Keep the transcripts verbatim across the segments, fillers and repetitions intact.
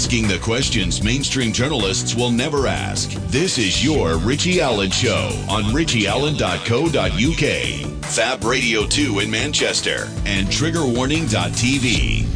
Asking the questions mainstream journalists will never ask. This is your Richie Allen Show on richie allen dot co dot u k, Fab Radio two in Manchester, and trigger warning dot t v.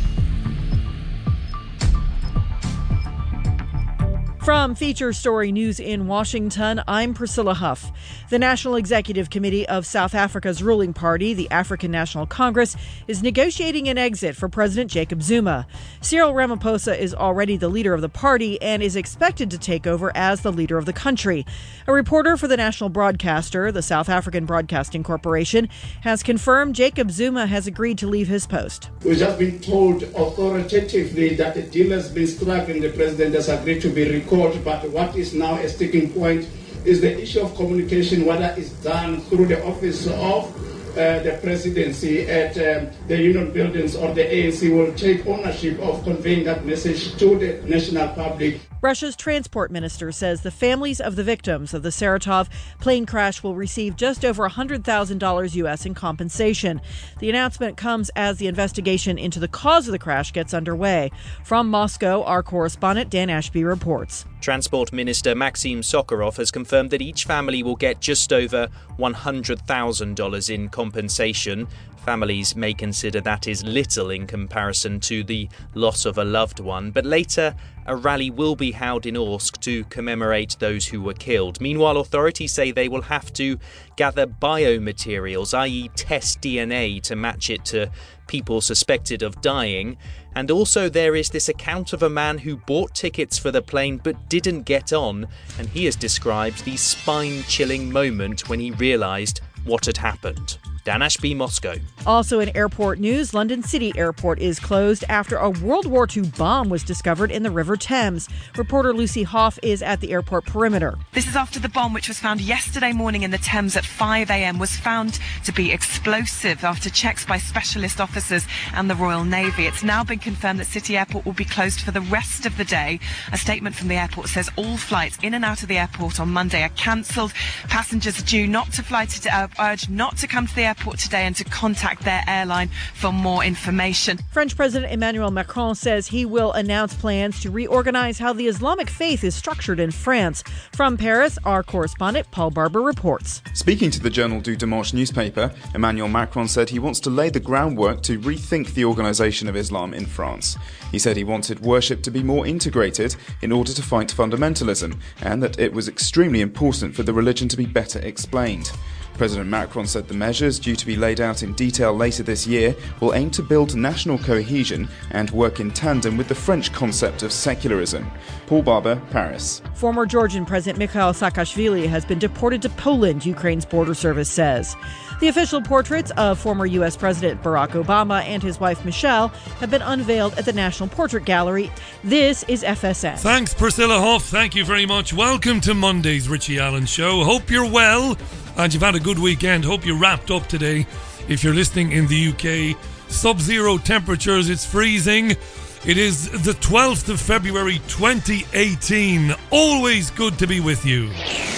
From Feature Story News in Washington, I'm Priscilla Huff. The National Executive Committee of South Africa's ruling party, the African National Congress, is negotiating an exit for President Jacob Zuma. Cyril Ramaphosa is already the leader of the party and is expected to take over as the leader of the country. A reporter for the national broadcaster, the South African Broadcasting Corporation, has confirmed Jacob Zuma has agreed to leave his post. We've just been told authoritatively that a deal has been struck and the president has agreed to be recalled. But what is now a sticking point is the issue of communication, whether it's done through the office of uh, the presidency at um, the union buildings, or the A N C will take ownership of conveying that message to the national public. Russia's transport minister says the families of the victims of the Saratov plane crash will receive just over one hundred thousand dollars U S in compensation. The announcement comes as the investigation into the cause of the crash gets underway. From Moscow, our correspondent Dan Ashby reports. Transport Minister Maxim Sokolov has confirmed that each family will get just over one hundred thousand dollars in compensation. Families may consider that is little in comparison to the loss of a loved one, but later a rally will be held in Orsk to commemorate those who were killed. Meanwhile, authorities say they will have to gather biomaterials, that is test D N A, to match it to people suspected of dying. And also there is this account of a man who bought tickets for the plane but didn't get on, and he has described the spine-chilling moment when he realised what had happened. Dan Ashby, Moscow. Also in airport news, London City Airport is closed after a World War Two bomb was discovered in the River Thames. Reporter Lucy Hoff is at the airport perimeter. This is after the bomb, which was found yesterday morning in the Thames at five a.m, was found to be explosive after checks by specialist officers and the Royal Navy. It's now been confirmed that City Airport will be closed for the rest of the day. A statement from the airport says all flights in and out of the airport on Monday are cancelled. Passengers are due not to fly to uh, urged not to come to the airport today and to contact their airline for more information. French President Emmanuel Macron says he will announce plans to reorganize how the Islamic faith is structured in France. From Paris, our correspondent Paul Barber reports. Speaking to the Journal du Dimanche newspaper, Emmanuel Macron said he wants to lay the groundwork to rethink the organisation of Islam in France. He said he wanted worship to be more integrated in order to fight fundamentalism, and that it was extremely important for the religion to be better explained. President Macron said the measures, due to be laid out in detail later this year, will aim to build national cohesion and work in tandem with the French concept of secularism. Paul Barber, Paris. Former Georgian President Mikhail Saakashvili has been deported to Poland, Ukraine's border service says. The official portraits of former U S President Barack Obama and his wife Michelle have been unveiled at the National Portrait Gallery. This is F S N. Thanks, Priscilla Hoff. Thank you very much. Welcome to Monday's Richie Allen Show. Hope you're well and you've had a good weekend. Hope you wrapped up today. If you're listening in the U K, sub-zero temperatures, it's freezing. It is the twelfth of February twenty eighteen. Always good to be with you.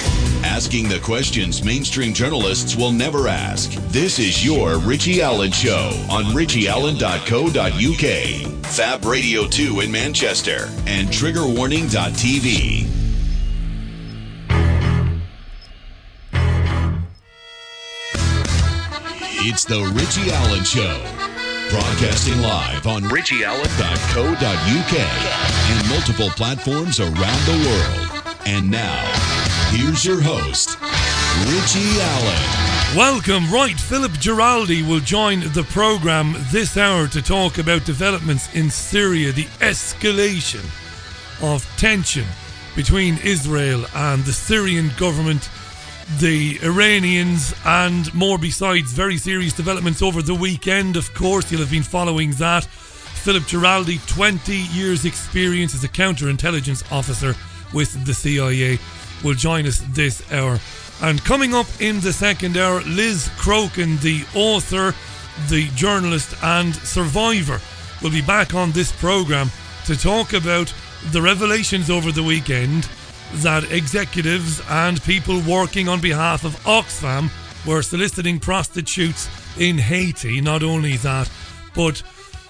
Asking the questions mainstream journalists will never ask. This is your Richie Allen Show on richie allen dot co dot u k, Fab Radio two in Manchester, and trigger warning dot t v. It's the Richie Allen Show, broadcasting live on richie allen dot co dot u k and multiple platforms around the world. And now, here's your host, Richie Allen. Welcome. Right, Philip Giraldi will join the programme this hour to talk about developments in Syria, the escalation of tension between Israel and the Syrian government, the Iranians, and more besides. Very serious developments over the weekend, of course. You'll have been following that. Philip Giraldi, twenty years experience as a counterintelligence officer with the C I A, will join us this hour. And coming up in the second hour, Liz Crokin, the author, the journalist and survivor, will be back on this programme to talk about the revelations over the weekend that executives and people working on behalf of Oxfam were soliciting prostitutes in Haiti. Not only that, but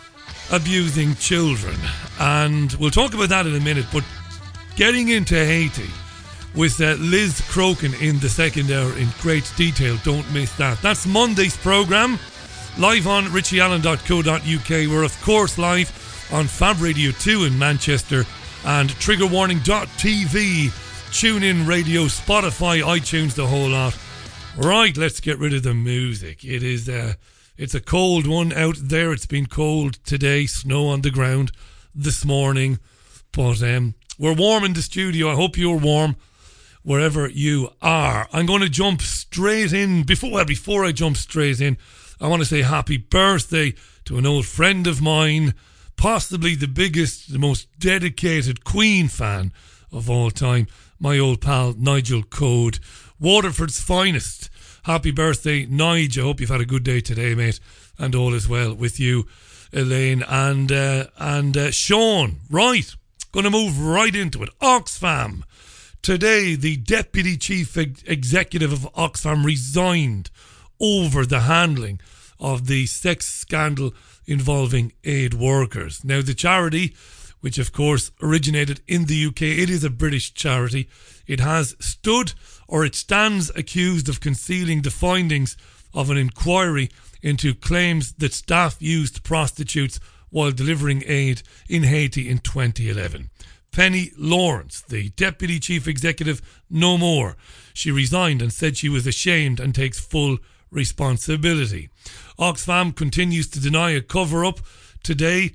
abusing children. And we'll talk about that in a minute, but getting into Haiti with uh, Liz Crokin in the second hour in great detail. Don't miss that. That's Monday's programme, live on richie allen dot co dot uk. We're of course live on Fab Radio two in Manchester and trigger warning dot t v, TuneIn Radio, Spotify, iTunes, the whole lot. Right, let's get rid of the music. It is uh, it's a cold one out there. It's been cold today, snow on the ground this morning, but um, we're warm in the studio. I hope you're warm wherever you are. I'm going to jump straight in. Before well, before I jump straight in, I want to say happy birthday to an old friend of mine, possibly the biggest, the most dedicated Queen fan of all time, my old pal Nigel Code, Waterford's finest. Happy birthday, Nigel. I hope you've had a good day today, mate, and all is well with you, Elaine and uh, and uh, Sean. Right, going to move right into it. Oxfam. Today, the Deputy Chief Ex- Executive of Oxfam resigned over the handling of the sex scandal involving aid workers. Now, the charity, which of course originated in the U K, it is a British charity. It has stood, or it stands accused of concealing the findings of an inquiry into claims that staff used prostitutes while delivering aid in Haiti in twenty eleven. Penny Lawrence, the Deputy Chief Executive, no more. She resigned and said she was ashamed and takes full responsibility. Oxfam continues to deny a cover-up. Today,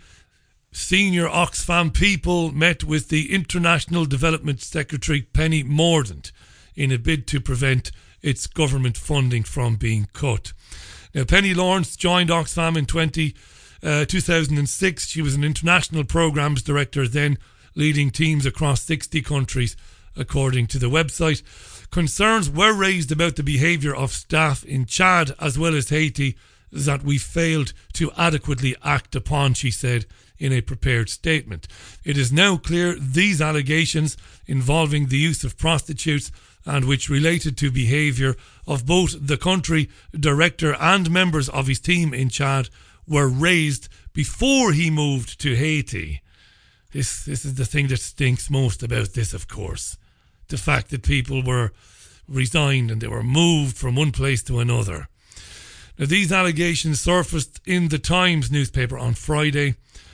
senior Oxfam people met with the International Development Secretary, Penny Mordaunt, in a bid to prevent its government funding from being cut. Now, Penny Lawrence joined Oxfam in twenty, uh, two thousand six. She was an international programs director then, leading teams across sixty countries, according to the website. Concerns were raised about the behaviour of staff in Chad as well as Haiti that we failed to adequately act upon, she said in a prepared statement. It is now clear these allegations involving the use of prostitutes and which related to behaviour of both the country director and members of his team in Chad were raised before he moved to Haiti. This this is the thing that stinks most about this, of course. The fact that people were resigned and they were moved from one place to another. Now, these allegations surfaced in the Times newspaper on Friday,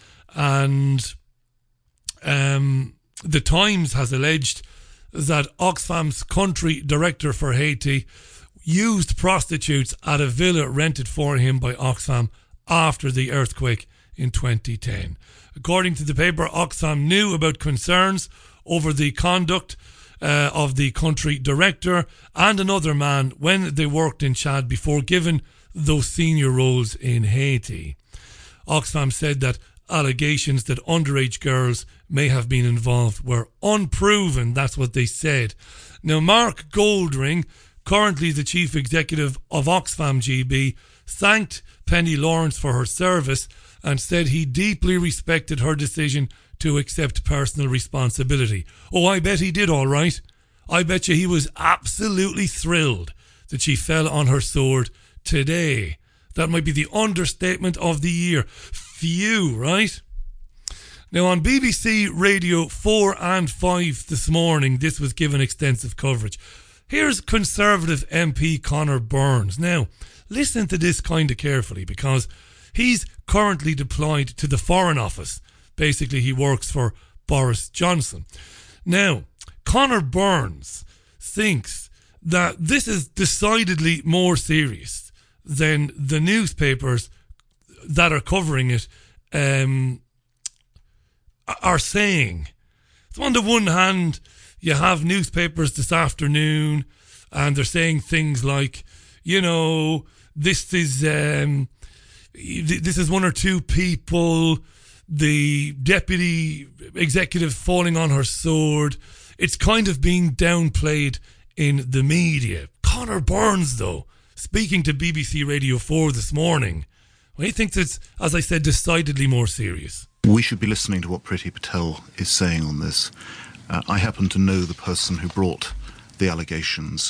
and um, the Times has alleged that Oxfam's country director for Haiti used prostitutes at a villa rented for him by Oxfam after the earthquake in twenty ten. According to the paper, Oxfam knew about concerns over the conduct uh, of the country director and another man when they worked in Chad before given those senior roles in Haiti. Oxfam said that allegations that underage girls may have been involved were unproven. That's what they said. Now, Mark Goldring, currently the chief executive of Oxfam G B, thanked Penny Lawrence for her service and said he deeply respected her decision to accept personal responsibility. Oh, I bet he did, all right. I bet you he was absolutely thrilled that she fell on her sword today. That might be the understatement of the year. Phew, right? Now, on B B C Radio four and five this morning, this was given extensive coverage. Here's Conservative M P Conor Burns. Now, listen to this kind of carefully, because he's currently deployed to the Foreign Office. Basically, he works for Boris Johnson. Now, Conor Burns thinks that this is decidedly more serious than the newspapers that are covering it um, are saying. So on the one hand, you have newspapers this afternoon and they're saying things like, you know, this is um, this is one or two people, the deputy executive falling on her sword. It's kind of being downplayed in the media. Conor Burns, though, speaking to B B C Radio four this morning, well, he thinks it's, as I said, decidedly more serious. We should be listening to what Priti Patel is saying on this. Uh, I happen to know the person who brought the allegations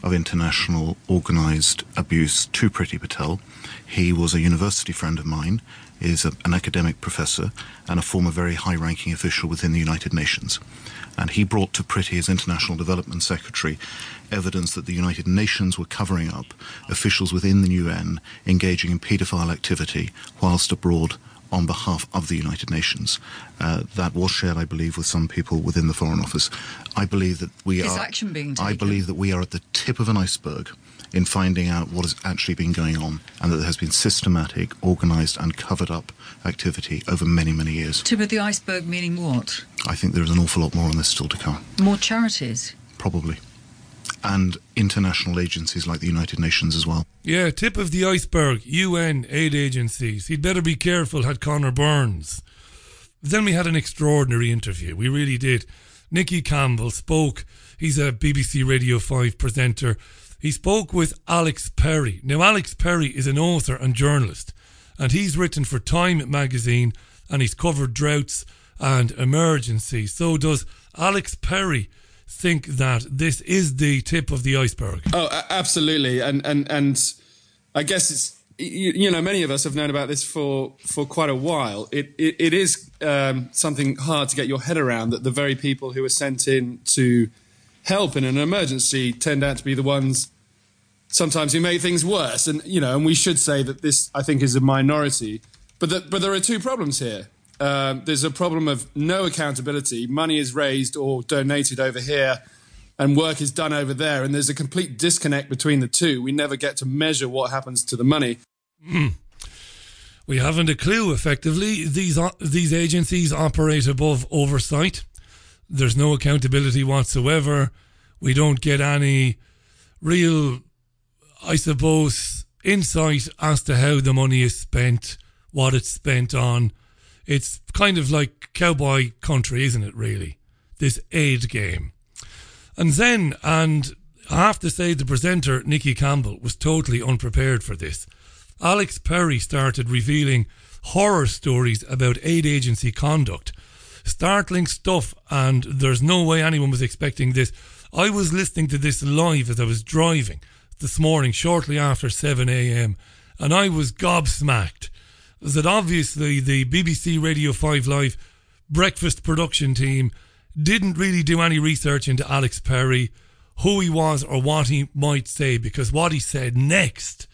of international organised abuse to Priti Patel. He was a university friend of mine, is a, an academic professor and a former very high-ranking official within the United Nations. And he brought to Priti, as International Development Secretary, evidence that the United Nations were covering up officials within the U N engaging in paedophile activity whilst abroad on behalf of the United Nations. Uh, that was shared, I believe, with some people within the Foreign Office. I believe that we Is are... action being taken? I believe that we are at the tip of an iceberg in finding out what has actually been going on, and that there has been systematic, organised and covered up activity over many, many years. Tip of the iceberg meaning what? I think there is an awful lot more on this still to come. More charities? Probably. And international agencies like the United Nations as well. Yeah, tip of the iceberg, U N aid agencies. He'd better be careful, had Conor Burns. Then we had an extraordinary interview. We really did. Nicky Campbell spoke. He's a B B C Radio five presenter. He spoke with Alex Perry. Now, Alex Perry is an author and journalist, and he's written for Time magazine, and he's covered droughts and emergencies. So does Alex Perry think that this is the tip of the iceberg? Oh, absolutely. And and and I guess it's, you, you know, many of us have known about this for, for quite a while. It it, it is um, something hard to get your head around, that the very people who are sent in to help in an emergency tend out to be the ones sometimes who make things worse. And, you know, and we should say that this, I think, is a minority. But that, but there are two problems here. Um, there's a problem of no accountability. Money is raised or donated over here and work is done over there. And there's a complete disconnect between the two. We never get to measure what happens to the money. Mm. We haven't a clue, effectively. These, these agencies operate above oversight. There's no accountability whatsoever. We don't get any real, I suppose, insight as to how the money is spent, what it's spent on. It's kind of like cowboy country, isn't it, really? This aid game. And then, and I have to say, the presenter, Nicky Campbell, was totally unprepared for this. Alex Perry started revealing horror stories about aid agency conduct. Startling stuff, and there's no way anyone was expecting this. I was listening to this live as I was driving this morning, shortly after seven a.m, and I was gobsmacked. That obviously the B B C Radio five Live breakfast production team didn't really do any research into Alex Perry, who he was or what he might say, because what he said next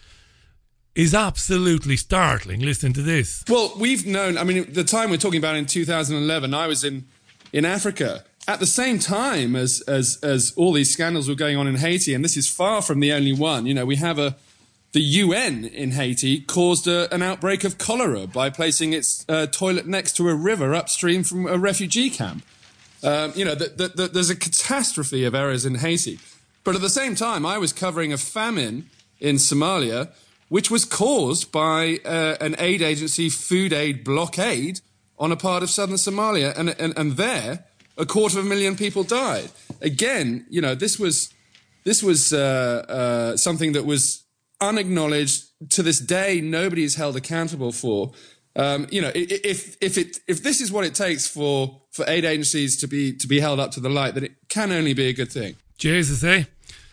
is absolutely startling. Listen to this. Well, we've known, I mean, the time we're talking about in two thousand eleven, I was in, in Africa at the same time as, as, as all these scandals were going on in Haiti, and this is far from the only one. You know, we have a, the U N in Haiti caused a, an outbreak of cholera by placing its uh, toilet next to a river upstream from a refugee camp. Um, you know, the, the, the, there's a catastrophe of errors in Haiti. But at the same time, I was covering a famine in Somalia, which was caused by uh, an aid agency food aid blockade on a part of southern Somalia. And, and, and there, a quarter of a million people died. Again, you know, this was, this was uh, uh, something that was unacknowledged. To this day, nobody is held accountable for. Um, you know, if if it if this is what it takes for, for aid agencies to be to be held up to the light, then it can only be a good thing. Jesus, eh?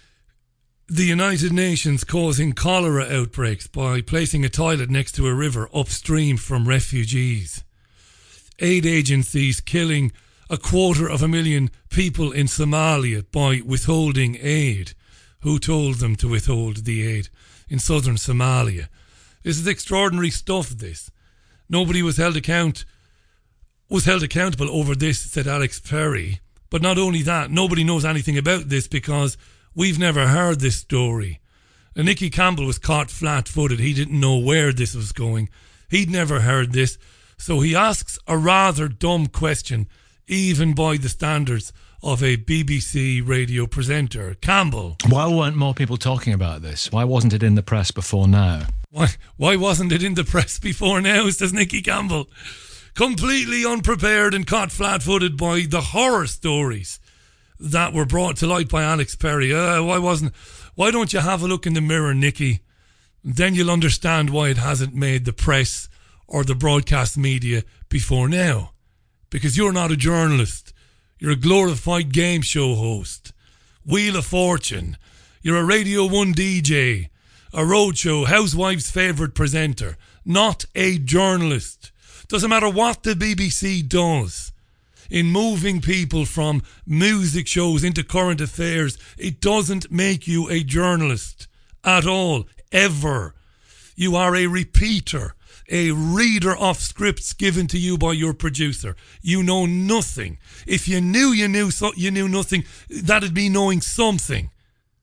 The United Nations causing cholera outbreaks by placing a toilet next to a river upstream from refugees. Aid agencies killing a quarter of a million people in Somalia by withholding aid. Who told them to withhold the aid in southern Somalia? This is extraordinary stuff, this. Nobody was held account was held accountable over this, said Alex Perry. But not only that, nobody knows anything about this because we've never heard this story. And Nicky Campbell was caught flat-footed. He didn't know where this was going. He'd never heard this. So he asks a rather dumb question, even by the standards of a B B C radio presenter. Campbell. Why weren't more people talking about this? Why wasn't it in the press before now? Why Why wasn't it in the press before now, says Nicky Campbell. Completely unprepared and caught flat-footed by the horror stories that were brought to light by Alex Perry. Uh, why wasn't? Why don't you have a look in the mirror, Nicky? Then you'll understand why it hasn't made the press or the broadcast media before now. Because you're not a journalist. You're a glorified game show host. Wheel of Fortune. You're a Radio one D J, a roadshow, Housewives' favourite presenter, not a journalist. Doesn't matter what the B B C does in moving people from music shows into current affairs, it doesn't make you a journalist at all, ever. You are a repeater, a reader of scripts given to you by your producer. You know nothing. If you knew you knew so, you knew nothing, that'd be knowing something.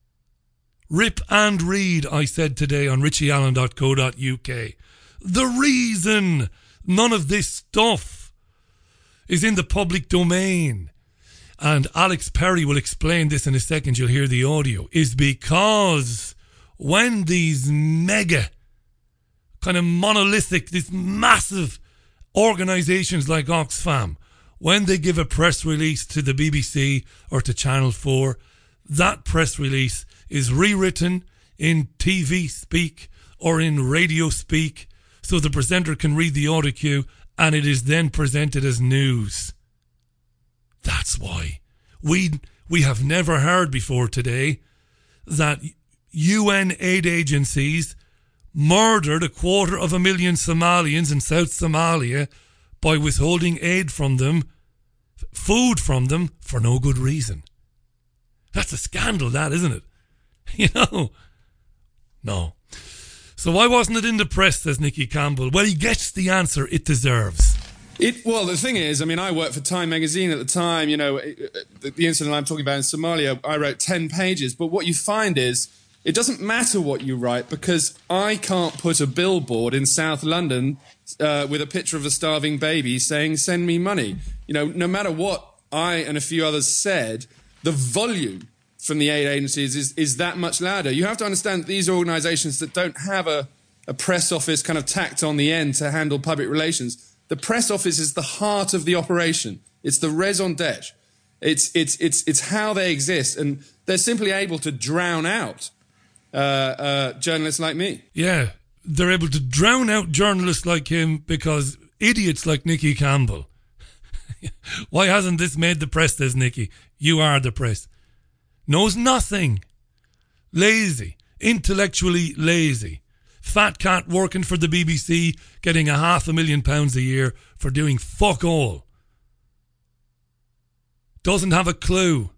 Rip and read, I said today on richie allen dot co dot uk. The reason none of this stuff is in the public domain, and Alex Perry will explain this in a second, you'll hear the audio, is because when these mega, kind of monolithic, these massive organisations like Oxfam, when they give a press release to the B B C or to Channel four, that press release is rewritten in T V speak or in radio speak so the presenter can read the audio cue, and it is then presented as news. That's why we we have never heard before today that U N aid agencies murdered a quarter of a million Somalians in South Somalia by withholding aid from them, food from them, for no good reason. That's a scandal, that, isn't it? You know? No. So why wasn't it in the press, says Nicky Campbell? Well, he gets the answer it deserves. It, well, the thing is, I mean, I worked for Time magazine at the time. You know, the, the incident I'm talking about in Somalia, I wrote ten pages. But what you find is, it doesn't matter what you write, because I can't put a billboard in South London uh, with a picture of a starving baby saying, send me money. You know, no matter what I and a few others said, the volume from the aid agencies is, is that much louder. You have to understand that these organisations that don't have a, a press office kind of tacked on the end to handle public relations, the press office is the heart of the operation. It's the raison d'etre. It's, it's, it's, it's how they exist, and they're simply able to drown out uh, uh, journalists like me. Yeah, they're able to drown out journalists like him because idiots like Nicky Campbell. Why hasn't this made the press, says Nicky? You are the press. Knows nothing. Lazy. Intellectually lazy. Fat cat working for the B B C, getting a half a million pounds a year for doing fuck all. Doesn't have a clue.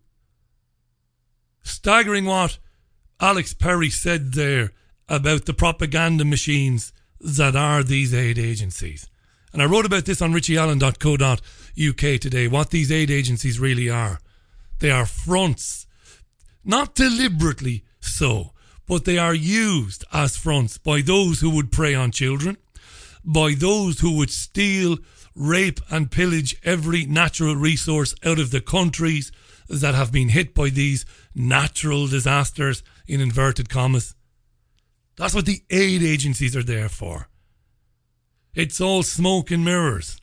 Staggering what Alex Perry said there about the propaganda machines that are these aid agencies. And I wrote about this on richie allen dot co dot uk today, what these aid agencies really are. They are fronts. Not deliberately so, but they are used as fronts by those who would prey on children, by those who would steal, rape and pillage every natural resource out of the countries that have been hit by these natural disasters, in inverted commas. That's what the aid agencies are there for. It's all smoke and mirrors.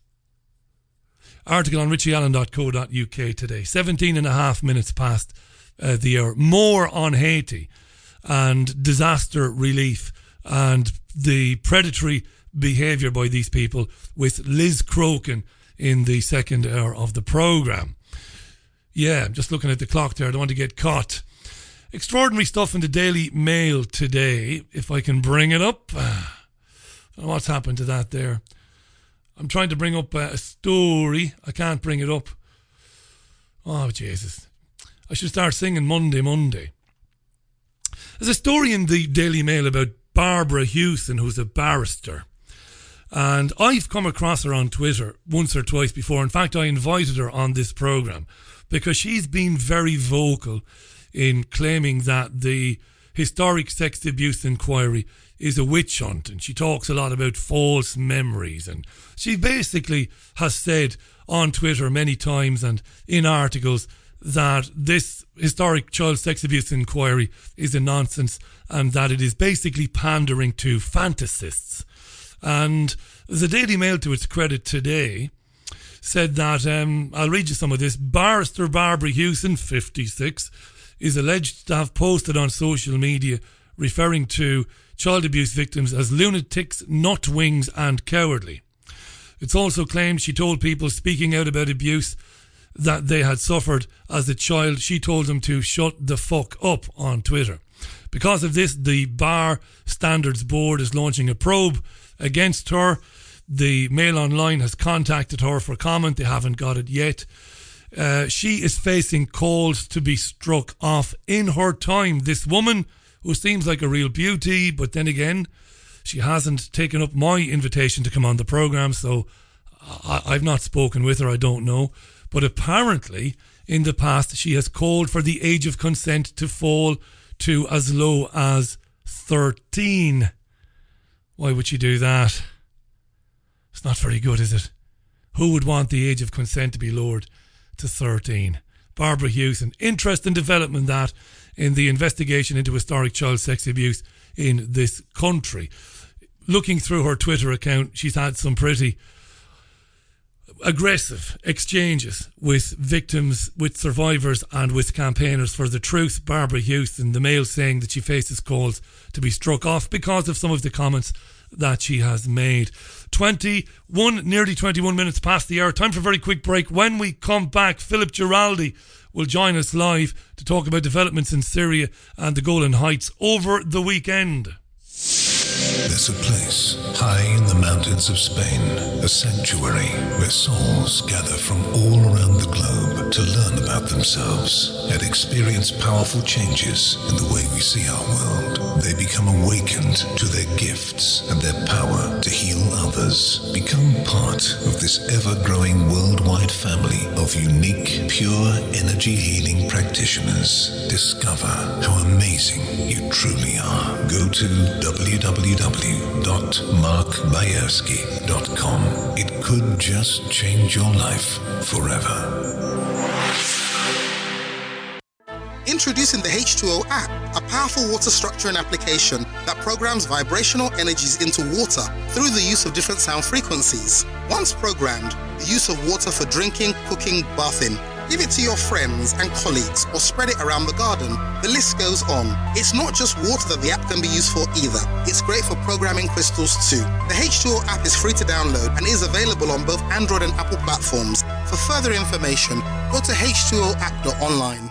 Article on richie allen dot co dot uk today, seventeen and a half minutes past Uh, the hour. More on Haiti and disaster relief and the predatory behaviour by these people with Liz Crokin in the second hour of the programme. Yeah, I'm just looking at the clock there. I don't want to get caught. Extraordinary stuff in the Daily Mail today, if I can bring it up. I don't know what's happened to that there. I'm trying to bring up a story. I can't bring it up. Oh, Jesus. I should start singing Monday, Monday. There's a story in the Daily Mail about Barbara Hewson, who's a barrister. And I've come across her on Twitter once or twice before. In fact, I invited her on this programme because she's been very vocal in claiming that the historic sex abuse inquiry is a witch hunt. And she talks a lot about false memories. And she basically has said on Twitter many times and in articles that this historic child sex abuse inquiry is a nonsense and that it is basically pandering to fantasists. And the Daily Mail, to its credit today, said that, um, I'll read you some of this, Barrister Barbara Hewson, fifty-six, is alleged to have posted on social media referring to child abuse victims as lunatics, nutwings and cowardly. It's also claimed she told people speaking out about abuse that they had suffered as a child, she told them to shut the fuck up on Twitter. Because of this, the Bar Standards Board is launching a probe against her. The Mail Online has contacted her for comment. They haven't got it yet. Uh, she is facing calls to be struck off in her time. This woman, who seems like a real beauty, but then again, she hasn't taken up my invitation to come on the programme, so I- I've not spoken with her, I don't know. But apparently, in the past, she has called for the age of consent to fall to as low as thirteen. Why would she do that? It's not very good, is it? Who would want the age of consent to be lowered to thirteen? Barbara Hewson. Interesting development that in the investigation into historic child sex abuse in this country. Looking through her Twitter account, she's had some pretty aggressive exchanges with victims, with survivors and with campaigners for the truth. Barbara Hewson, the Mail, saying that she faces calls to be struck off because of some of the comments that she has made. twenty-one, nearly twenty-one minutes past the hour. Time for a very quick break. When we come back, Philip Giraldi will join us live to talk about developments in Syria and the Golan Heights over the weekend. There's a place high in the mountains of Spain, a sanctuary where souls gather from all around the globe to learn about themselves and experience powerful changes in the way we see our world. They become awakened to their gifts and their power to heal others. Become part of this ever-growing worldwide family of unique, pure energy healing practitioners. Discover how amazing you truly are. Go to w w w dot mark bayersky dot com. It could just change your life forever. Introducing the H two O app, a powerful water structuring application that programs vibrational energies into water through the use of different sound frequencies. Once programmed, the use of water for drinking, cooking, bathing. Give it to your friends and colleagues or spread it around the garden. The list goes on. It's not just water that the app can be used for either. It's great for programming crystals too. The H two O app is free to download and is available on both Android and Apple platforms. For further information, go to h two o app dot online.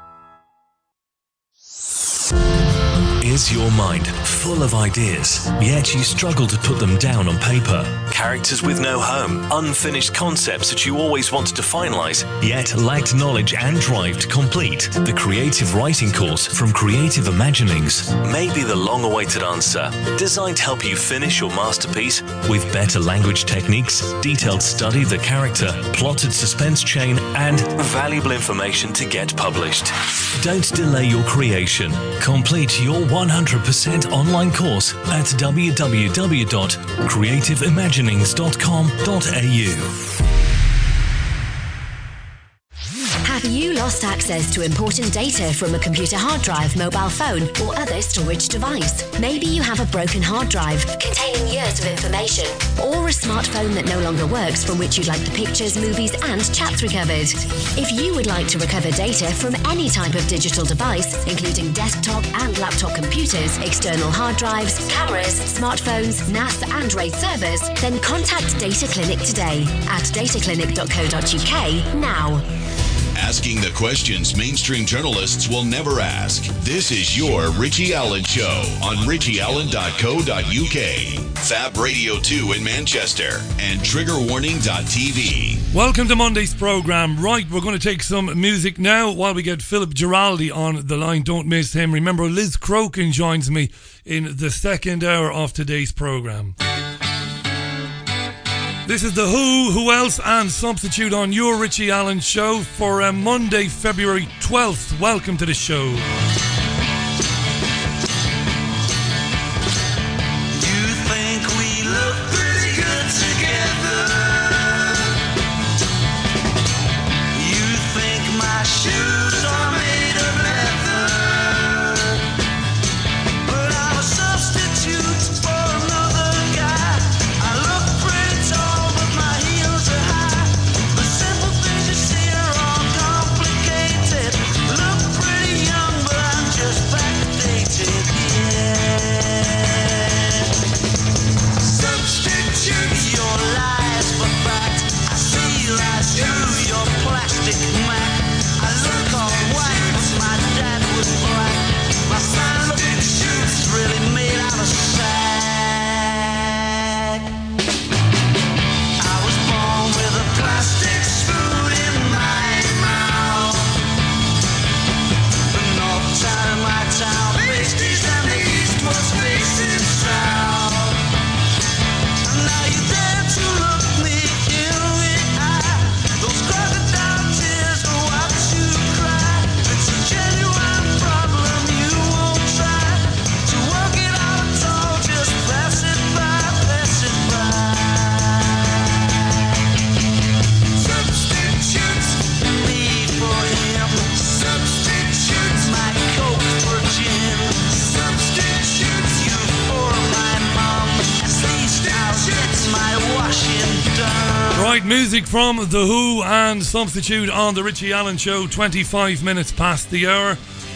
Is your mind full of ideas, yet you struggle to put them down on paper? Characters with no home, unfinished concepts that you always wanted to finalize, yet lacked knowledge and drive to complete? The creative writing course from Creative Imaginings may be the long-awaited answer. Designed to help you finish your masterpiece with better language techniques, detailed study of the character, plotted suspense chain, and valuable information to get published. Don't delay your creation. Complete your one hundred percent online course at w w w dot creative imaginings dot com dot a u. Have you lost access to important data from a computer hard drive, mobile phone, or other storage device? Maybe you have a broken hard drive containing years of information, or a smartphone that no longer works from which you'd like the pictures, movies, and chats recovered. If you would like to recover data from any type of digital device, including desktop and laptop computers, external hard drives, cameras, smartphones, N A S, and RAID servers, then contact Data Clinic today at data clinic dot co dot u k now. Asking the questions mainstream journalists will never ask. This is your Richie Allen Show on richie allen dot co dot u k, Fab Radio two in Manchester, and trigger warning dot t v. Welcome to Monday's programme. Right, we're going to take some music now while we get Philip Giraldi on the line. Don't miss him. Remember, Liz Crokin joins me in the second hour of today's programme. This is The Who, Who Else, and Substitute on your Richie Allen Show for uh, Monday, February twelfth. Welcome to the show. You think we look pretty good together. You think my shoes are made of leather. But I'm a substitute for another guy. I look pretty tall. Look pretty young, but I Right, music from The Who and Substitute on the Richie Allen Show, twenty-five minutes past the hour.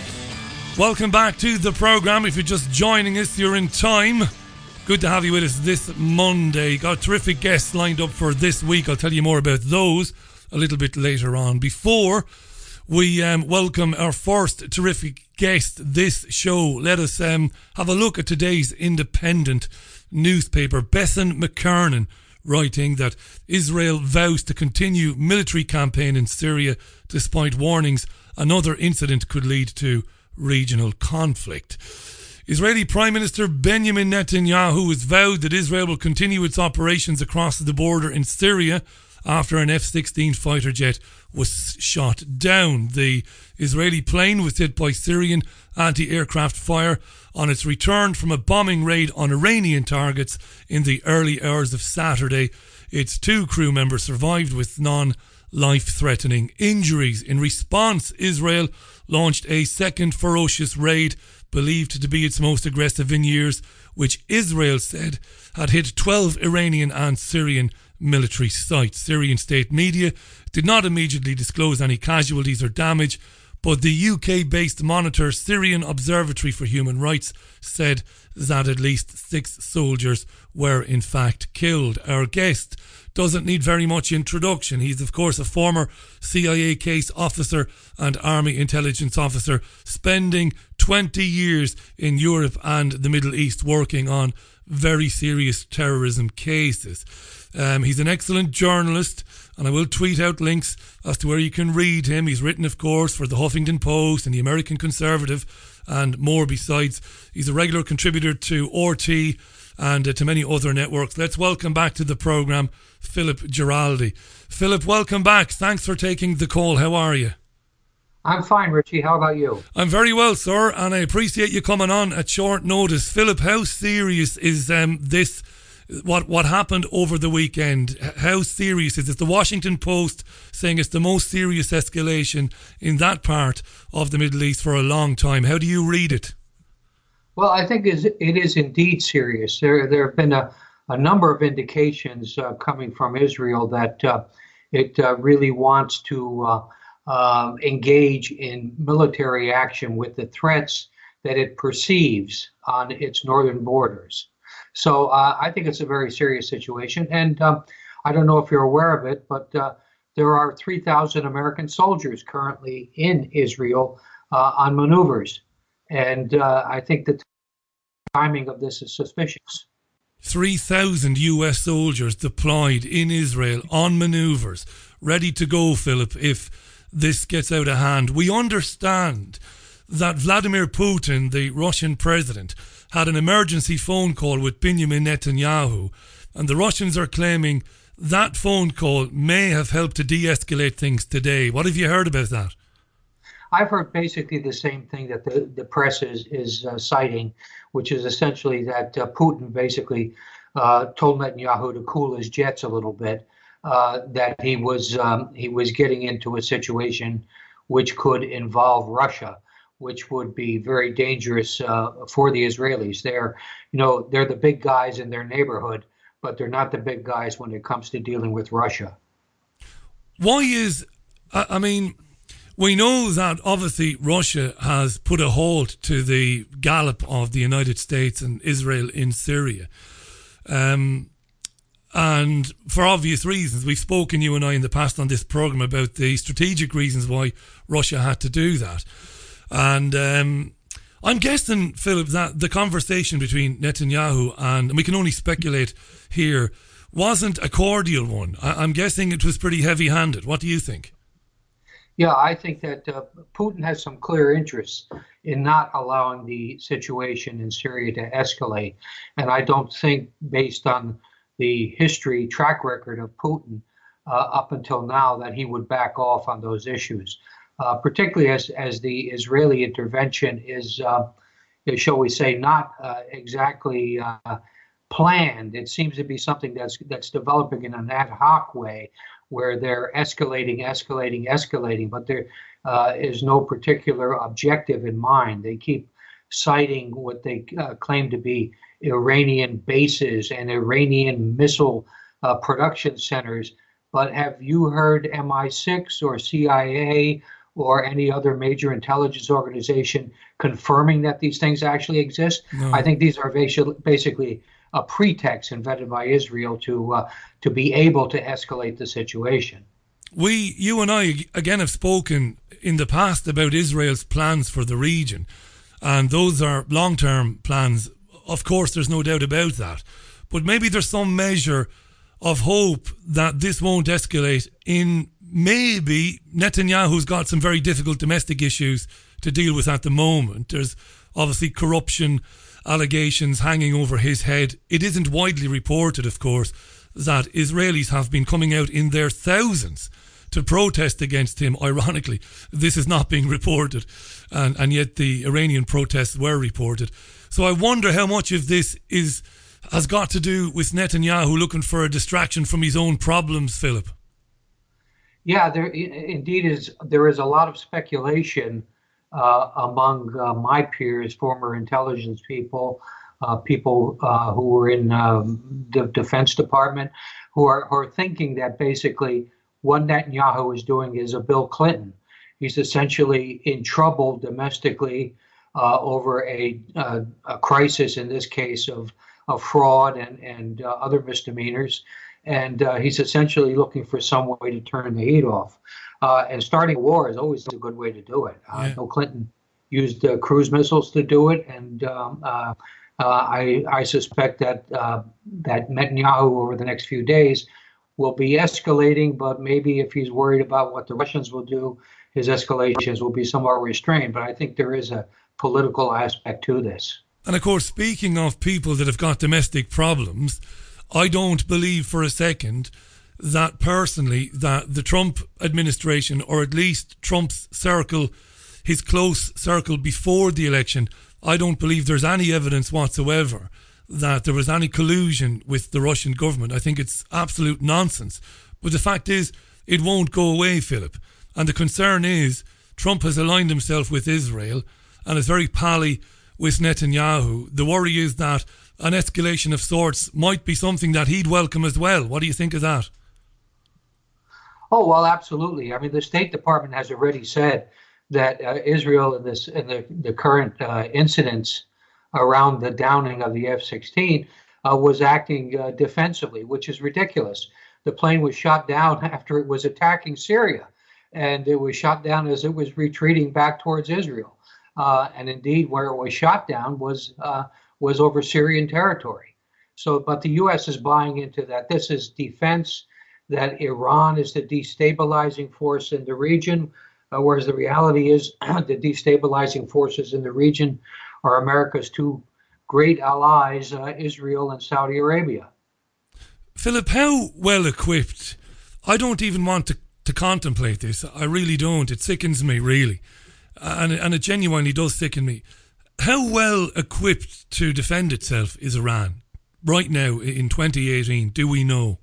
Welcome back to the programme. If you're just joining us, you're in time. Good to have you with us this Monday. Got terrific guests lined up for this week. I'll tell you more about those a little bit later on. Before we um, welcome our first terrific guest this show, let us um, have a look at today's independent newspaper. Bethan McKernan writing that Israel vows to continue military campaign in Syria despite warnings another incident could lead to regional conflict. Israeli Prime Minister Benjamin Netanyahu has vowed that Israel will continue its operations across the border in Syria after an F sixteen fighter jet was shot down. The Israeli plane was hit by Syrian anti-aircraft fire on its return from a bombing raid on Iranian targets in the early hours of Saturday. Its two crew members survived with non-life-threatening injuries. In response, Israel launched a second ferocious raid, believed to be its most aggressive in years, which Israel said had hit twelve Iranian and Syrian military sites. Syrian state media did not immediately disclose any casualties or damage, but the U K-based monitor Syrian Observatory for Human Rights said that at least six soldiers were in fact killed. Our guest doesn't need very much introduction. He's of course a former C I A case officer and Army intelligence officer, spending twenty years in Europe and the Middle East working on very serious terrorism cases. Um, he's an excellent journalist, and I will tweet out links as to where you can read him. He's written, of course, for the Huffington Post and the American Conservative and more besides. He's a regular contributor to R T and uh, to many other networks. Let's welcome back to the programme Philip Giraldi. Philip, welcome back. Thanks for taking the call. How are you? I'm fine, Richie. How about you? I'm very well, sir, and I appreciate you coming on at short notice. Philip, how serious is um, this, what what happened over the weekend? How serious is it? The Washington Post saying it's the most serious escalation in that part of the Middle East for a long time. How do you read it? Well, I think it is indeed serious. There, there have been a, a number of indications uh, coming from Israel that uh, it uh, really wants to uh, uh, engage in military action with the threats that it perceives on its northern borders. So uh, I think it's a very serious situation. And um, I don't know if you're aware of it, but uh, there are three thousand American soldiers currently in Israel uh, on maneuvers. And uh, I think the timing of this is suspicious. three thousand U S soldiers deployed in Israel on maneuvers, ready to go, Philip, if this gets out of hand. We understand that Vladimir Putin, the Russian president, had an emergency phone call with Benjamin Netanyahu, and the Russians are claiming that phone call may have helped to de-escalate things today. What have you heard about that? I've heard basically the same thing that the, the press is, is uh, citing, which is essentially that uh, Putin basically uh, told Netanyahu to cool his jets a little bit, uh, that he was um, he was getting into a situation which could involve Russia, which would be very dangerous uh, for the Israelis. They're, you know, they're the big guys in their neighborhood, but they're not the big guys when it comes to dealing with Russia. Why is, I, I mean, we know that obviously Russia has put a halt to the gallop of the United States and Israel in Syria. Um, and for obvious reasons, we've spoken, you and I, in the past on this programme about the strategic reasons why Russia had to do that. And um, I'm guessing, Philip, that the conversation between Netanyahu and, and we can only speculate here, wasn't a cordial one. I, I'm guessing it was pretty heavy-handed. What do you think? Yeah, I think that uh, Putin has some clear interests in not allowing the situation in Syria to escalate. And I don't think, based on the history track record of Putin uh, up until now, that he would back off on those issues, uh, particularly as, as the Israeli intervention is, uh, is shall we say, not uh, exactly uh, planned. It seems to be something that's that's developing in an ad hoc way, where they're escalating, escalating, escalating, but there uh, is no particular objective in mind. They keep citing what they uh, claim to be Iranian bases and Iranian missile uh, production centers, but have you heard M I six or C I A or any other major intelligence organization confirming that these things actually exist? No. I think these are basically a pretext invented by Israel to uh, to be able to escalate the situation. We, you and I, again, have spoken in the past about Israel's plans for the region, and those are long-term plans. Of course, there's no doubt about that. But maybe there's some measure of hope that this won't escalate in maybe Netanyahu's got some very difficult domestic issues to deal with at the moment. There's obviously corruption allegations hanging over his head. It isn't widely reported, of course, that Israelis have been coming out in their thousands to protest against him. Ironically, this is not being reported, and, and yet the Iranian protests were reported. So I wonder how much of this is has got to do with Netanyahu looking for a distraction from his own problems, Philip. Yeah, there indeed is. There is a lot of speculation uh, among uh, my peers, former intelligence people, uh, people uh, who were in um, the Defense Department, who are, who are thinking that basically what Netanyahu is doing is a Bill Clinton. He's essentially in trouble domestically uh, over a, uh, a crisis, in this case, of, of fraud and, and uh, other misdemeanors. And uh, he's essentially looking for some way to turn the heat off. Uh, and starting a war is always a good way to do it. Uh, Yeah. Bill Clinton used uh, cruise missiles to do it, and um, uh, uh, I, I suspect that uh, that Netanyahu over the next few days will be escalating. But maybe if he's worried about what the Russians will do, his escalations will be somewhat restrained. But I think there is a political aspect to this. And of course, speaking of people that have got domestic problems, I don't believe for a second that personally that the Trump administration, or at least Trump's circle, his close circle before the election, I don't believe there's any evidence whatsoever that there was any collusion with the Russian government. I think it's absolute nonsense. But the fact is, it won't go away, Philip. And the concern is, Trump has aligned himself with Israel and is very pally with Netanyahu. The worry is that an escalation of sorts might be something that he'd welcome as well. What do you think of that? Oh, well, absolutely. I mean, the State Department has already said that uh, Israel in this in the, the current uh, incidents around the downing of the F sixteen uh, was acting uh, defensively, which is ridiculous. The plane was shot down after it was attacking Syria, and it was shot down as it was retreating back towards Israel. Uh, and indeed, where it was shot down was uh, was over Syrian territory. So, but the U S is buying into that. This is defense, that Iran is the destabilizing force in the region, uh, whereas the reality is the destabilizing forces in the region are America's two great allies, uh, Israel and Saudi Arabia. Philip, how well equipped? I don't even want to, to contemplate this. I really don't. It sickens me, really. And, and it genuinely does sicken me. How well equipped to defend itself is Iran right now in twenty eighteen? Do we know?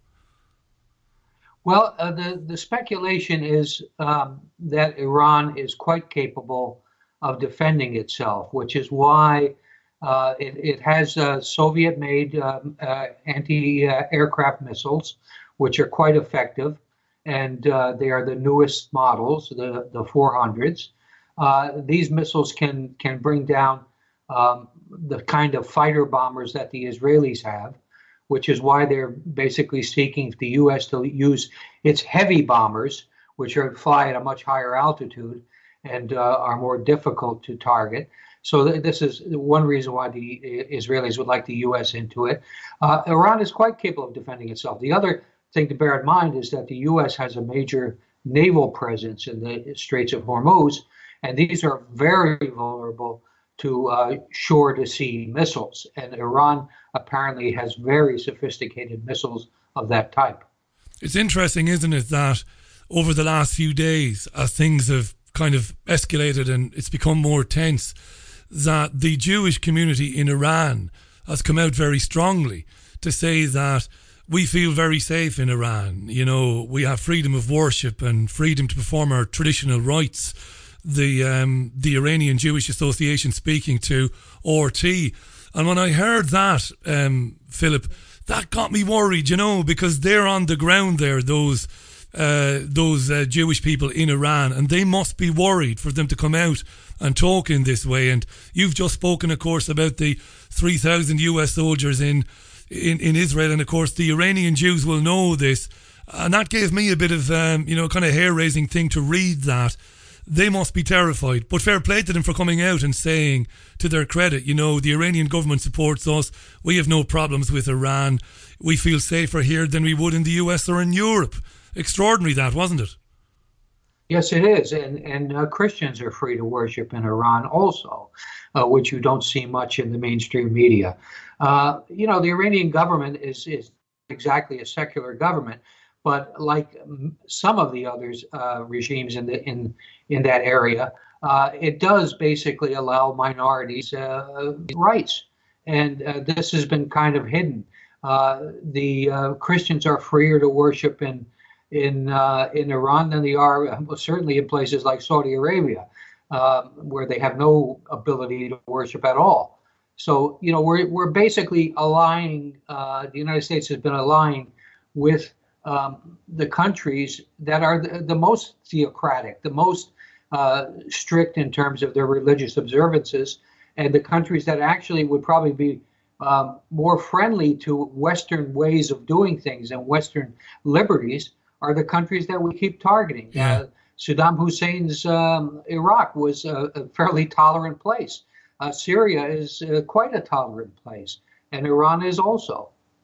Well, uh, the, the speculation is um, that Iran is quite capable of defending itself, which is why uh, it, it has uh, Soviet-made um, uh, anti-aircraft missiles, which are quite effective, and uh, they are the newest models, the, the four hundreds. Uh, these missiles can can bring down um, the kind of fighter bombers that the Israelis have, which is why they're basically seeking the U S to use its heavy bombers, which are fly at a much higher altitude and uh, are more difficult to target. So th- this is one reason why the Israelis would like the U S into it. Uh, Iran is quite capable of defending itself. The other thing to bear in mind is that the U S has a major naval presence in the Straits of Hormuz, and these are very vulnerable to uh, shore-to-sea missiles. And Iran apparently has very sophisticated missiles of that type. It's interesting, isn't it, that over the last few days, as things have kind of escalated and it's become more tense, that the Jewish community in Iran has come out very strongly to say that we feel very safe in Iran. You know, we have freedom of worship and freedom to perform our traditional rites. The um, the Iranian Jewish Association speaking to R T. And when I heard that, um, Philip, that got me worried, you know, because they're on the ground there, those uh, those uh, Jewish people in Iran, and they must be worried for them to come out and talk in this way. And you've just spoken, of course, about the three thousand U S soldiers in, in, in Israel, and of course the Iranian Jews will know this, and that gave me a bit of, um, you know, kind of hair-raising thing to read that. They must be terrified. But fair play to them for coming out and saying, to their credit, you know, the Iranian government supports us. We have no problems with Iran. We feel safer here than we would in the U S or in Europe. Extraordinary that, wasn't it? Yes, it is. And, and uh, Christians are free to worship in Iran also, uh, which you don't see much in the mainstream media. Uh, you know, the Iranian government is, is exactly a secular government. But like some of the others uh, regimes in the in in that area, uh, it does basically allow minorities uh, rights, and uh, this has been kind of hidden. Uh, the uh, Christians are freer to worship in in uh, in Iran than they are well, certainly in places like Saudi Arabia, uh, where they have no ability to worship at all. So you know we're we're basically aligning. Uh, the United States has been aligned with Um, the countries that are the, the most theocratic, the most uh, strict in terms of their religious observances, and the countries that actually would probably be um, more friendly to Western ways of doing things and Western liberties are the countries that we keep targeting. Yeah. Uh, Saddam Hussein's um, Iraq was a, a fairly tolerant place. Uh, Syria is uh, quite a tolerant place, and Iran is also.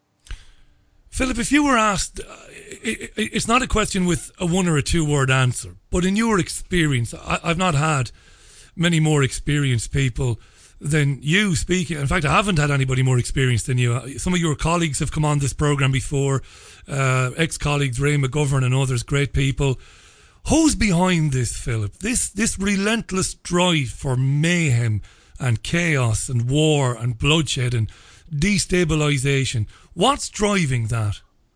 Philip, if you were asked, uh, it, it's not a question with a one or a two word answer, but in your experience, I, I've not had many more experienced people than you speaking. In fact, I haven't had anybody more experienced than you. Some of your colleagues have come on this programme before, uh, ex-colleagues, Ray McGovern and others, great people. Who's behind this, Philip? This, this relentless drive for mayhem and chaos and war and bloodshed and destabilisation. What's driving that?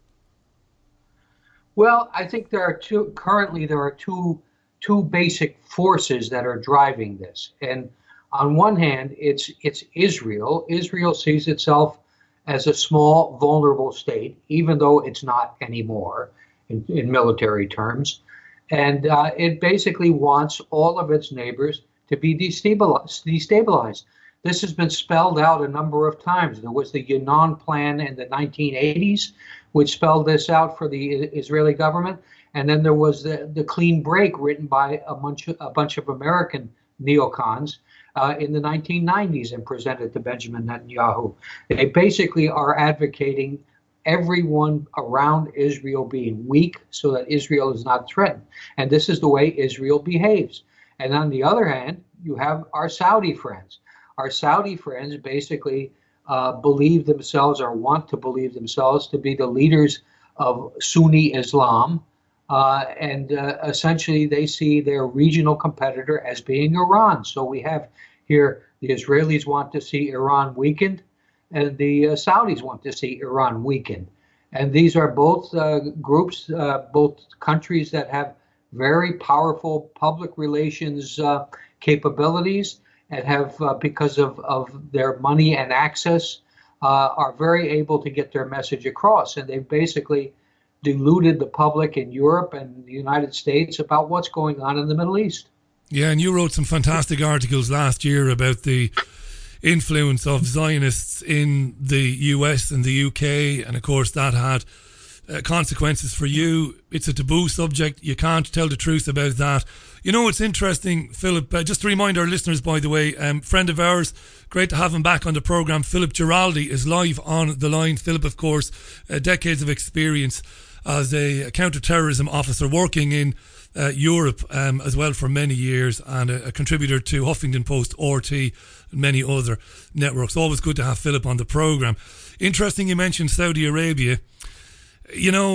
Well, I think there are two, currently there are two, two basic forces that are driving this. And on one hand, it's, it's Israel. Israel sees itself as a small, vulnerable state, even though it's not anymore in, in military terms. And uh, it basically wants all of its neighbors to be destabilized. destabilized. This has been spelled out a number of times. There was the Yinon Plan in the nineteen eighties, which spelled this out for the Israeli government. And then there was the, the Clean Break written by a bunch of, a bunch of American neocons uh, in the nineteen nineties and presented to Benjamin Netanyahu. They basically are advocating everyone around Israel being weak so that Israel is not threatened. And this is the way Israel behaves. And on the other hand, you have our Saudi friends. Our Saudi friends basically uh, believe themselves or want to believe themselves to be the leaders of Sunni Islam. Uh, and uh, essentially they see their regional competitor as being Iran. So we have here the Israelis want to see Iran weakened, and the uh, Saudis want to see Iran weakened. And these are both uh, groups, uh, both countries that have very powerful public relations uh, capabilities, and have, uh, because of, of their money and access, uh, are very able to get their message across. And they've basically deluded the public in Europe and the United States about what's going on in the Middle East. Yeah, and you wrote some fantastic articles last year about the influence of Zionists in the U S and the U K, and of course that had uh, consequences for you. It's a taboo subject. You can't tell the truth about that. You know, it's interesting, Philip, uh, just to remind our listeners, by the way, um, friend of ours, great to have him back on the programme, Philip Giraldi is live on the line. Philip, of course, uh, decades of experience as a counter-terrorism officer working in uh, Europe um, as well for many years, and a, a contributor to Huffington Post, R T, and many other networks. Always good to have Philip on the programme. Interesting you mentioned Saudi Arabia. You know,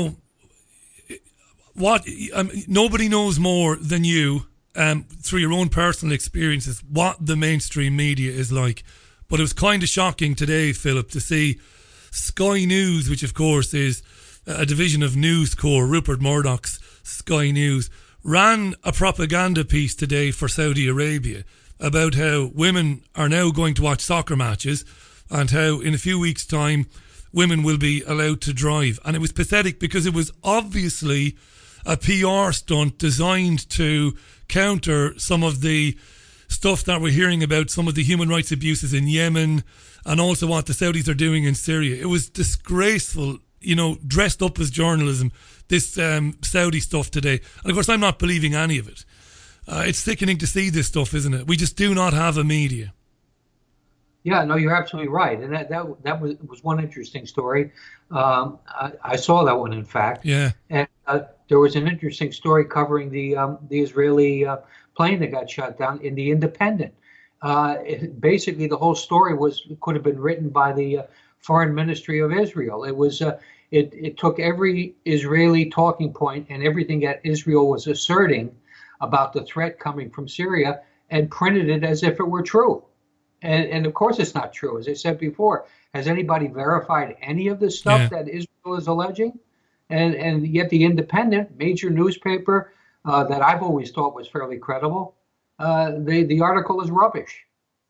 what um, nobody knows more than you, um, through your own personal experiences, what the mainstream media is like. But it was kind of shocking today, Philip, to see Sky News, which of course is a division of News Corp, Rupert Murdoch's Sky News, ran a propaganda piece today for Saudi Arabia about how women are now going to watch soccer matches, and how in a few weeks' time women will be allowed to drive. And it was pathetic because it was obviously a P R stunt designed to counter some of the stuff that we're hearing about, some of the human rights abuses in Yemen, and also what the Saudis are doing in Syria. It was disgraceful, you know, dressed up as journalism, this um, Saudi stuff today. And of course, I'm not believing any of it. Uh, it's sickening to see this stuff, isn't it? We just do not have a media. Yeah, no, you're absolutely right. And that that, that was, was one interesting story. Um, I, I saw that one, in fact. Yeah. And uh, there was an interesting story covering the um, the Israeli uh, plane that got shot down in the Independent. Uh, it, basically, the whole story was could have been written by the uh, Foreign Ministry of Israel. It was uh, it it took every Israeli talking point and everything that Israel was asserting about the threat coming from Syria and printed it as if it were true. And, and of course, it's not true. As I said before, has anybody verified any of the stuff yeah. that Israel is alleging? And and yet the Independent, major newspaper uh, that I've always thought was fairly credible, uh, the, the article is rubbish.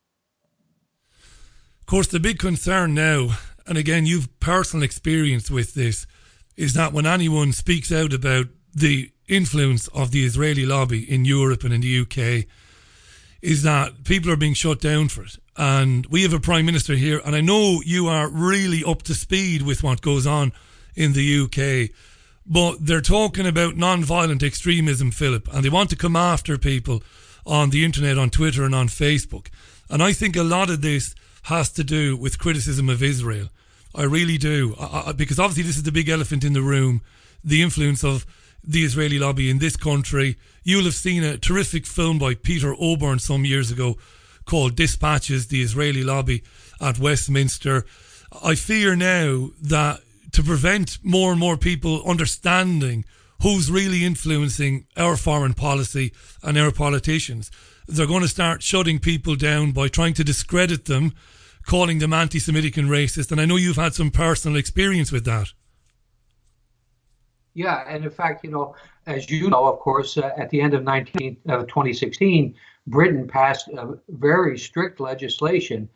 Of course, the big concern now, and again, you've personal experience with this, is that when anyone speaks out about the influence of the Israeli lobby in Europe and in the U K, is that people are being shut down for it. And we have a Prime Minister here, and I know you are really up to speed with what goes on in the U K, but they're talking about non-violent extremism, Philip, and they want to come after people on the internet, on Twitter and on Facebook. And I think a lot of this has to do with criticism of Israel. I really do. I, I, because obviously this is the big elephant in the room, the influence of the Israeli lobby in this country. You'll have seen a terrific film by Peter Oborn some years ago called Dispatches, the Israeli lobby at Westminster. I fear now that to prevent more and more people understanding who's really influencing our foreign policy and our politicians, they're going to start shutting people down by trying to discredit them, calling them anti-Semitic and racist. And I know you've had some personal experience with that. Yeah, and in fact, you know, as you know, of course, uh, at the end of nineteen, uh, twenty sixteen, Britain passed a very strict legislation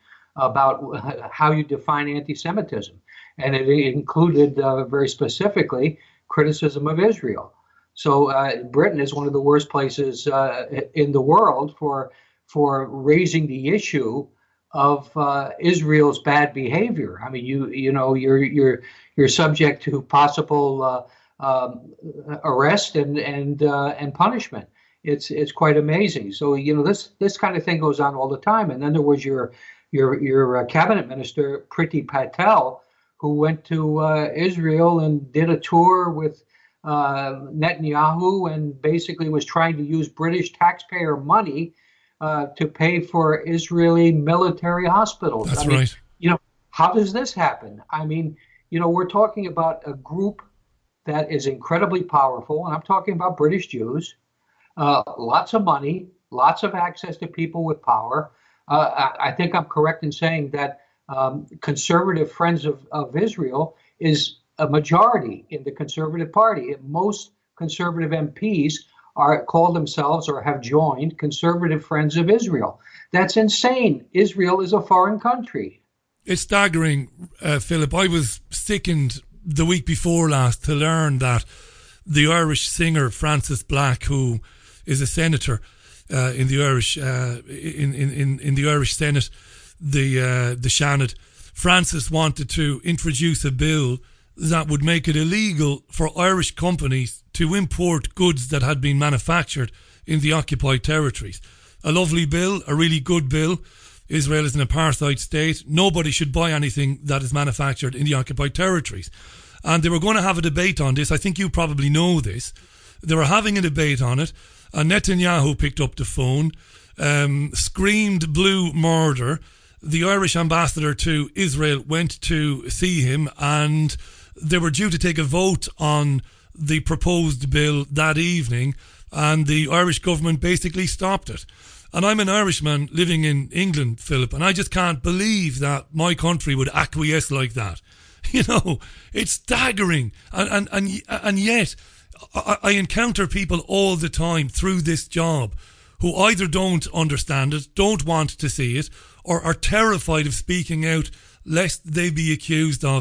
about how you define anti-Semitism. And it included uh, very specifically criticism of Israel. So uh, Britain is one of the worst places uh, in the world for for raising the issue of uh, Israel's bad behavior. I mean, you you know, you're you're you're subject to possible uh, Um, arrest and and uh, and punishment. It's it's quite amazing. So you know this this kind of thing goes on all the time. And then there was your your your uh, cabinet minister Priti Patel, who went to uh, Israel and did a tour with uh, Netanyahu and basically was trying to use British taxpayer money uh, to pay for Israeli military hospitals. That's I mean, right. You know, how does this happen? I mean, you know, we're talking about a group that is incredibly powerful, and I'm talking about British Jews, uh, lots of money, lots of access to people with power. Uh, I, I think I'm correct in saying that um, conservative Friends of, of Israel is a majority in the Conservative Party. Most conservative M Ps are call themselves or have joined Conservative Friends of Israel. That's insane. Israel is a foreign country. It's staggering, uh, Philip. I was sickened the week before last to learn that the Irish singer Francis Black, who is a senator uh, in the Irish uh, in, in, in the Irish Senate, the uh, the Seanad, Francis wanted to introduce a bill that would make it illegal for Irish companies to import goods that had been manufactured in the occupied territories. A lovely bill, a really good bill. Israel is an apartheid state. Nobody should buy anything that is manufactured in the occupied territories. And they were going to have a debate on this. I think you probably know this. They were having a debate on it. And Netanyahu picked up the phone, um, screamed blue murder. The Irish ambassador to Israel went to see him, and they were due to take a vote on the proposed bill that evening. And the Irish government basically stopped it. And I'm an Irishman living in England, Philip, and I just can't believe that my country would acquiesce like that. You know, it's staggering. And and and, and yet, I, I encounter people all the time through this job who either don't understand it, don't want to see it, or are terrified of speaking out lest they be accused of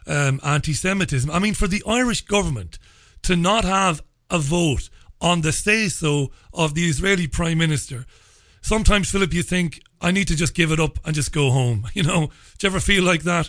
um, anti-Semitism. I mean, for the Irish government to not have a vote on the say-so of the Israeli Prime Minister, sometimes, Philip, you think, I need to just give it up and just go home. You know, do you ever feel like that?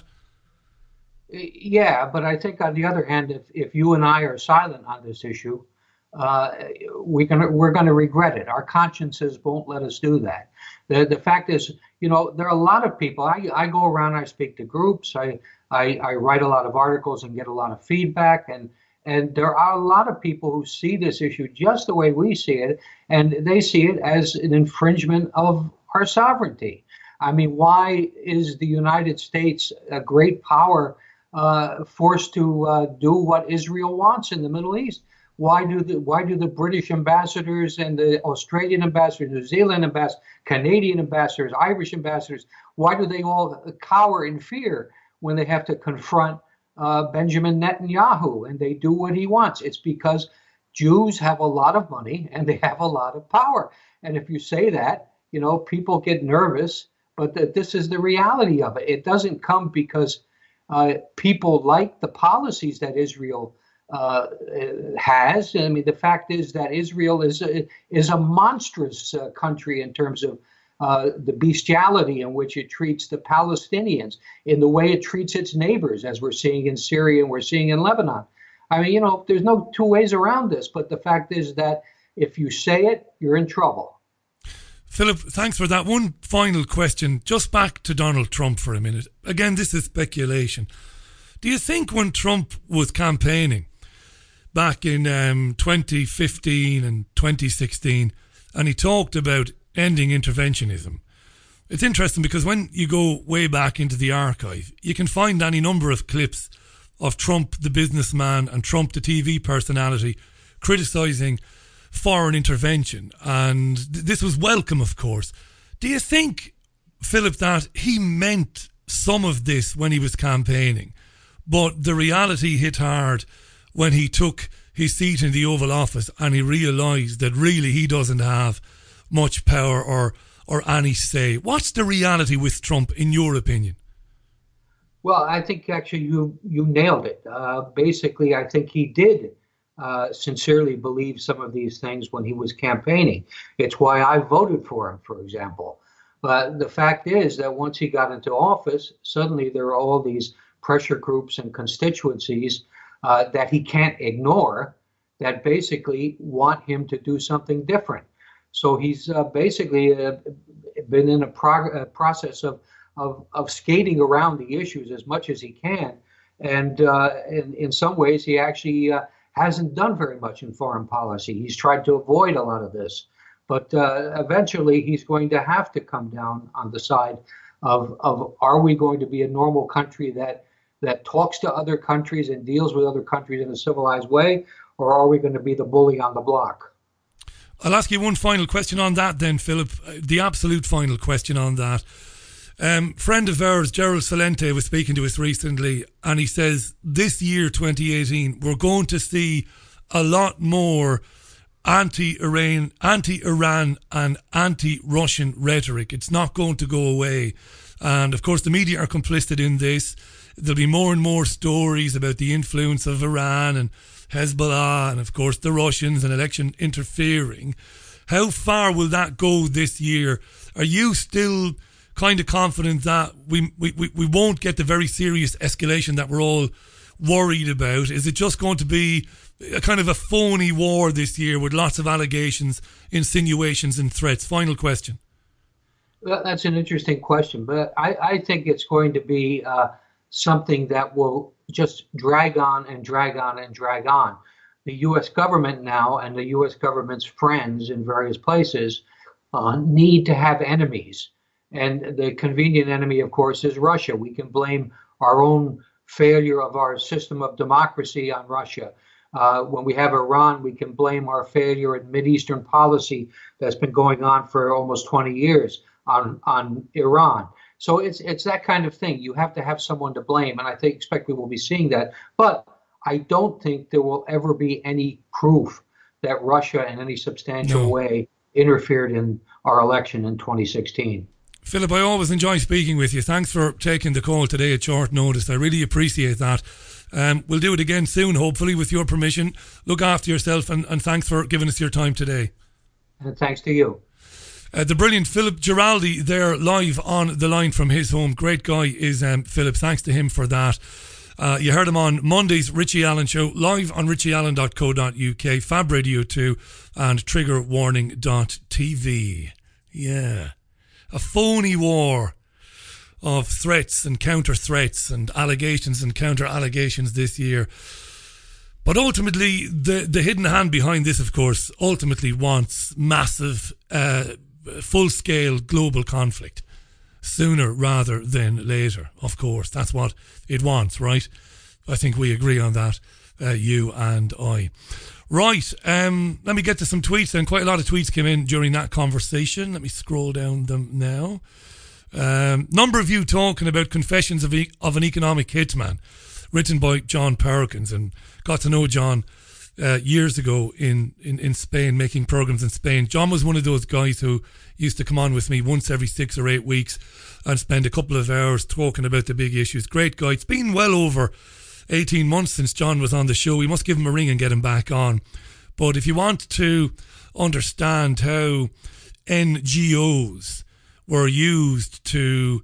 Yeah, but I think on the other hand, if, if you and I are silent on this issue, uh, we're gonna we're gonna regret it. Our consciences won't let us do that. The the fact is, you know, there are a lot of people. I, I go around, I speak to groups, I, I I write a lot of articles and get a lot of feedback, and and there are a lot of people who see this issue just the way we see it, and they see it as an infringement of our sovereignty. I mean, why is the United States, a great power, uh, forced to uh, do what Israel wants in the Middle East? Why do the why do the British ambassadors and the Australian ambassadors, New Zealand ambassadors, Canadian ambassadors, Irish ambassadors, why do they all cower in fear when they have to confront uh, Benjamin Netanyahu and they do what he wants? It's because Jews have a lot of money and they have a lot of power. And if you say that, you know, people get nervous, but that this is the reality of it. It doesn't come because uh, people like the policies that Israel uh, has. I mean, the fact is that Israel is a, is a monstrous uh, country in terms of uh, the bestiality in which it treats the Palestinians, in the way it treats its neighbors, as we're seeing in Syria and we're seeing in Lebanon. I mean, you know, there's no two ways around this, but the fact is that if you say it, you're in trouble. Philip, thanks for that. One final question, just back to Donald Trump for a minute. Again, this is speculation. Do you think when Trump was campaigning back in um, twenty fifteen and twenty sixteen, and he talked about ending interventionism, it's interesting because when you go way back into the archive, you can find any number of clips of Trump, the businessman, and Trump, the T V personality, criticising foreign intervention, and th- this was welcome, of course. Do you think, Philip, that he meant some of this when he was campaigning, but the reality hit hard when he took his seat in the Oval Office and he realised that really he doesn't have much power or or any say? What's the reality with Trump, in your opinion? Well, I think actually you you nailed it. Uh, basically, I think he did Uh, sincerely believe some of these things when he was campaigning. It's why I voted for him, for example. But the fact is that once he got into office, suddenly there are all these pressure groups and constituencies uh, that he can't ignore that basically want him to do something different. So he's uh, basically uh, been in a, prog- a process of, of of skating around the issues as much as he can. And uh, in, in some ways, he actually uh, hasn't done very much in foreign policy. He's tried to avoid a lot of this, but uh, eventually he's going to have to come down on the side of, of are we going to be a normal country that that talks to other countries and deals with other countries in a civilized way, or are we going to be the bully on the block? I'll ask you one final question on that then, Philip, the absolute final question on that. Um, friend of ours, Gerald Celente, was speaking to us recently, and he says this year, twenty eighteen, we're going to see a lot more anti-Iran, anti-Iran and anti-Russian rhetoric. It's not going to go away. And of course, the media are complicit in this. There'll be more and more stories about the influence of Iran and Hezbollah and, of course, the Russians and election interfering. How far will that go this year? Are you still kind of confident that we, we, we won't get the very serious escalation that we're all worried about? Is it just going to be a kind of a phony war this year with lots of allegations, insinuations and threats? Final question. Well, that's an interesting question, but I, I think it's going to be uh, something that will just drag on and drag on and drag on. The U S government now and the U S government's friends in various places uh, need to have enemies. And the convenient enemy, of course, is Russia. We can blame our own failure of our system of democracy on Russia. Uh, when we have Iran, we can blame our failure in Mideastern policy that's been going on for almost twenty years on, on Iran. So it's it's that kind of thing. You have to have someone to blame, and I think expect we will be seeing that. But I don't think there will ever be any proof that Russia in any substantial no. way interfered in our election in twenty sixteen. Philip, I always enjoy speaking with you. Thanks for taking the call today at short notice. I really appreciate that. Um, we'll do it again soon, hopefully, with your permission. Look after yourself, and, and thanks for giving us your time today. And thanks to you. Uh, the brilliant Philip Giraldi there live on the line from his home. Great guy is um, Philip. Thanks to him for that. Uh, you heard him on Monday's Richie Allen Show, live on richie allen dot co dot uk, Fab Radio two, and trigger warning dot t v. Yeah. A phony war of threats and counter-threats and allegations and counter-allegations this year. But ultimately, the, the hidden hand behind this, of course, ultimately wants massive, uh, full-scale global conflict. Sooner rather than later, of course. That's what it wants, right? I think we agree on that, uh, you and I. Right, um, let me get to some tweets then. Quite a lot of tweets came in during that conversation. Let me scroll down them now. Um, number of you talking about Confessions of, e- of an Economic Hitman, written by John Perkins, and got to know John uh, years ago in, in, in Spain, making programs in Spain. John was one of those guys who used to come on with me once every six or eight weeks and spend a couple of hours talking about the big issues. Great guy. It's been well over eighteen months since John was on the show. We must give him a ring and get him back on. But if you want to understand how N G Os were used to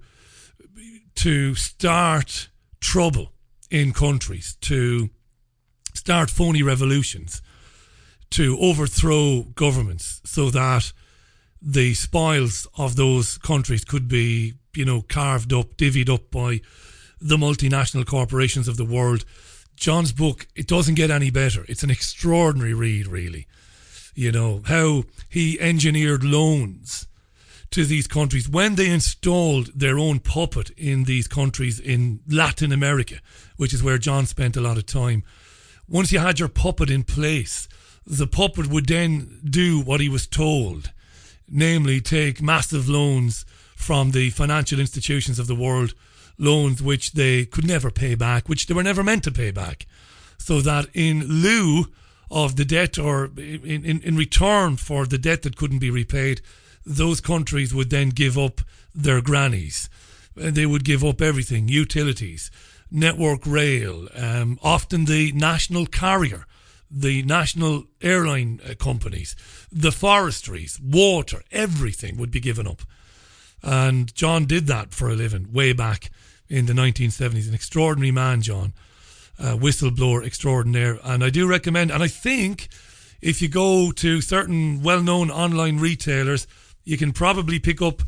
to start trouble in countries, to start phony revolutions, to overthrow governments so that the spoils of those countries could be, you know, carved up, divvied up by the multinational corporations of the world. John's book, it doesn't get any better. It's an extraordinary read, really. You know, how he engineered loans to these countries when they installed their own puppet in these countries in Latin America, which is where John spent a lot of time. Once you had your puppet in place, the puppet would then do what he was told, namely take massive loans from the financial institutions of the world, loans which they could never pay back, which they were never meant to pay back, so that in lieu of the debt, or in, in, in return for the debt that couldn't be repaid, those countries would then give up their grannies. They would give up everything, utilities, network rail, um, often the national carrier, the national airline uh, companies, the forestries, water, everything would be given up. And John did that for a living way back in the nineteen seventies. An extraordinary man, John. Uh, whistleblower extraordinaire. And I do recommend, and I think if you go to certain well-known online retailers, you can probably pick up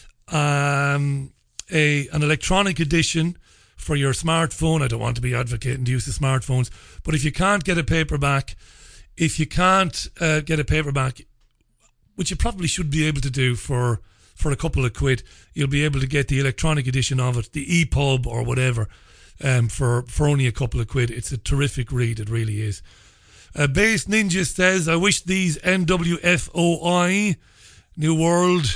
um, a an electronic edition for your smartphone. I don't want to be advocating the use of smartphones, but if you can't get a paperback, if you can't uh, get a paperback, which you probably should be able to do for for a couple of quid, you'll be able to get the electronic edition of it, the E P U B or whatever, um, for, for only a couple of quid. It's a terrific read, it really is. Uh, Base Ninja says, I wish these N W F O I, New World...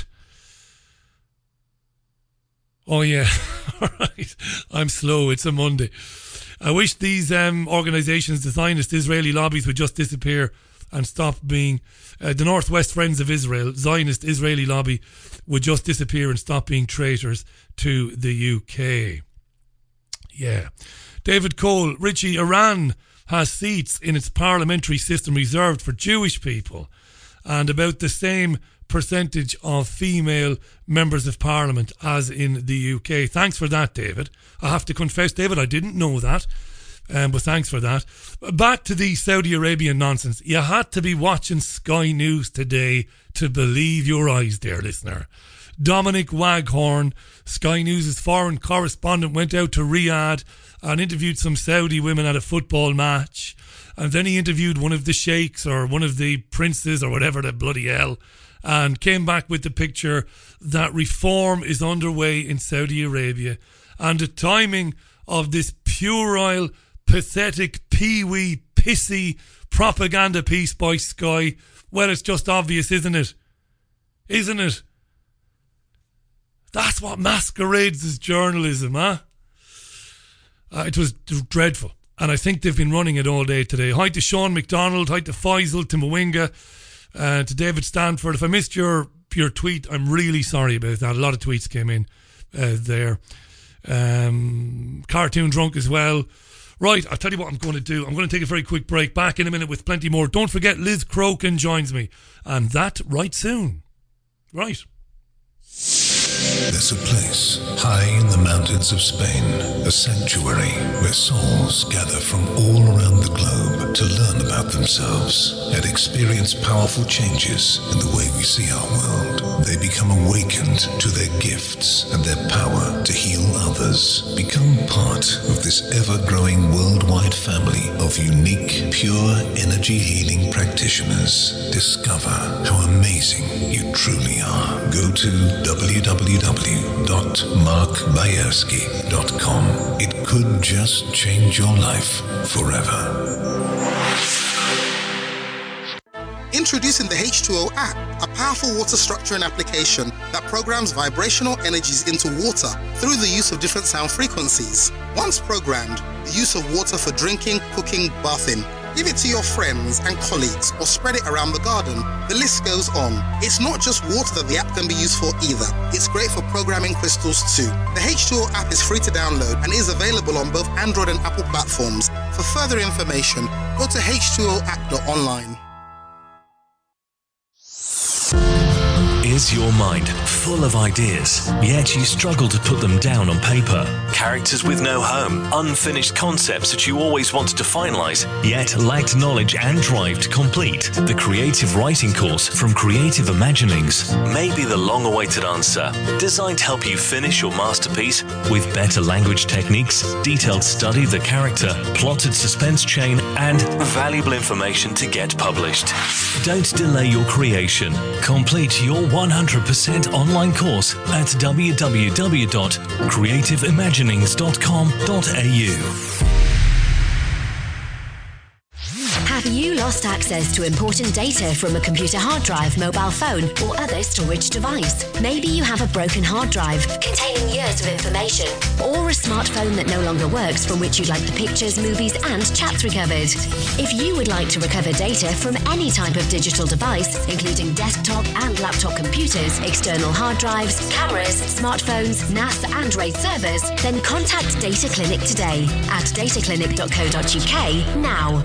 Oh yeah, alright, I'm slow, it's a Monday. I wish these um, organisations, the Zionist Israeli lobbies, would just disappear and stop being... Uh, the Northwest Friends of Israel, Zionist Israeli lobby, would just disappear and stop being traitors to the U K. Yeah. David Cole, Richie, Iran has seats in its parliamentary system reserved for Jewish people, and about the same percentage of female members of parliament as in the U K. Thanks for that, David. I have to confess, David, I didn't know that. Um, but thanks for that. Back to the Saudi Arabian nonsense. You had to be watching Sky News today to believe your eyes, dear listener. Dominic Waghorn, Sky News' foreign correspondent, went out to Riyadh and interviewed some Saudi women at a football match. And then he interviewed one of the sheikhs or one of the princes or whatever the bloody hell, and came back with the picture that reform is underway in Saudi Arabia. And the timing of this puerile, pathetic, pee-wee, pissy propaganda piece by Sky, well, it's just obvious, isn't it? Isn't it? That's what masquerades as journalism, huh? Uh, it was d- dreadful. And I think they've been running it all day today. Hi to Sean McDonald, hi to Faisal, to Mwinga, uh, to David Stanford. If I missed your your tweet. I'm really sorry about that. A lot of tweets came in uh, there. Um, cartoon drunk as well. Right, I'll tell you what I'm going to do. I'm going to take a very quick break. Back in a minute with plenty more. Don't forget, Liz Crokin joins me. And that right soon. Right. There's a place high in the mountains of Spain, a sanctuary where souls gather from all around the globe to learn about themselves and experience powerful changes in the way we see our world. They become awakened to their gifts and their power to heal others. Become part of this ever-growing worldwide family of unique, pure energy healing practitioners. Discover how amazing you truly are. Go to w w w dot mark bayersky dot com. It could just change your life forever. Introducing the H two O app, a powerful water structuring application that programs vibrational energies into water through the use of different sound frequencies. Once programmed, the use of water for drinking, cooking, bathing. Give it to your friends and colleagues or spread it around the garden. The list goes on. It's not just water that the app can be used for either. It's great for programming crystals too. The H two O app is free to download and is available on both Android and Apple platforms. For further information, go to h two o app dot online. Is your mind full of ideas, yet you struggle to put them down on paper? Characters with no home, unfinished concepts that you always wanted to finalize, yet lacked knowledge and drive to complete? The Creative Writing course from Creative Imaginings may be the long-awaited answer. Designed to help you finish your masterpiece with better language techniques, detailed study of the character, plotted suspense chain, and valuable information to get published. Don't delay your creation. Complete your one hundred percent online course at w w w dot creative imaginings dot com dot a u. Have you lost access to important data from a computer hard drive, mobile phone, or other storage device? Maybe you have a broken hard drive containing years of information, or a smartphone that no longer works from which you'd like the pictures, movies, and chats recovered. If you would like to recover data from any type of digital device, including desktop and laptop computers, external hard drives, cameras, smartphones, N A S, and RAID servers, then contact Data Clinic today at data clinic dot co dot u k now.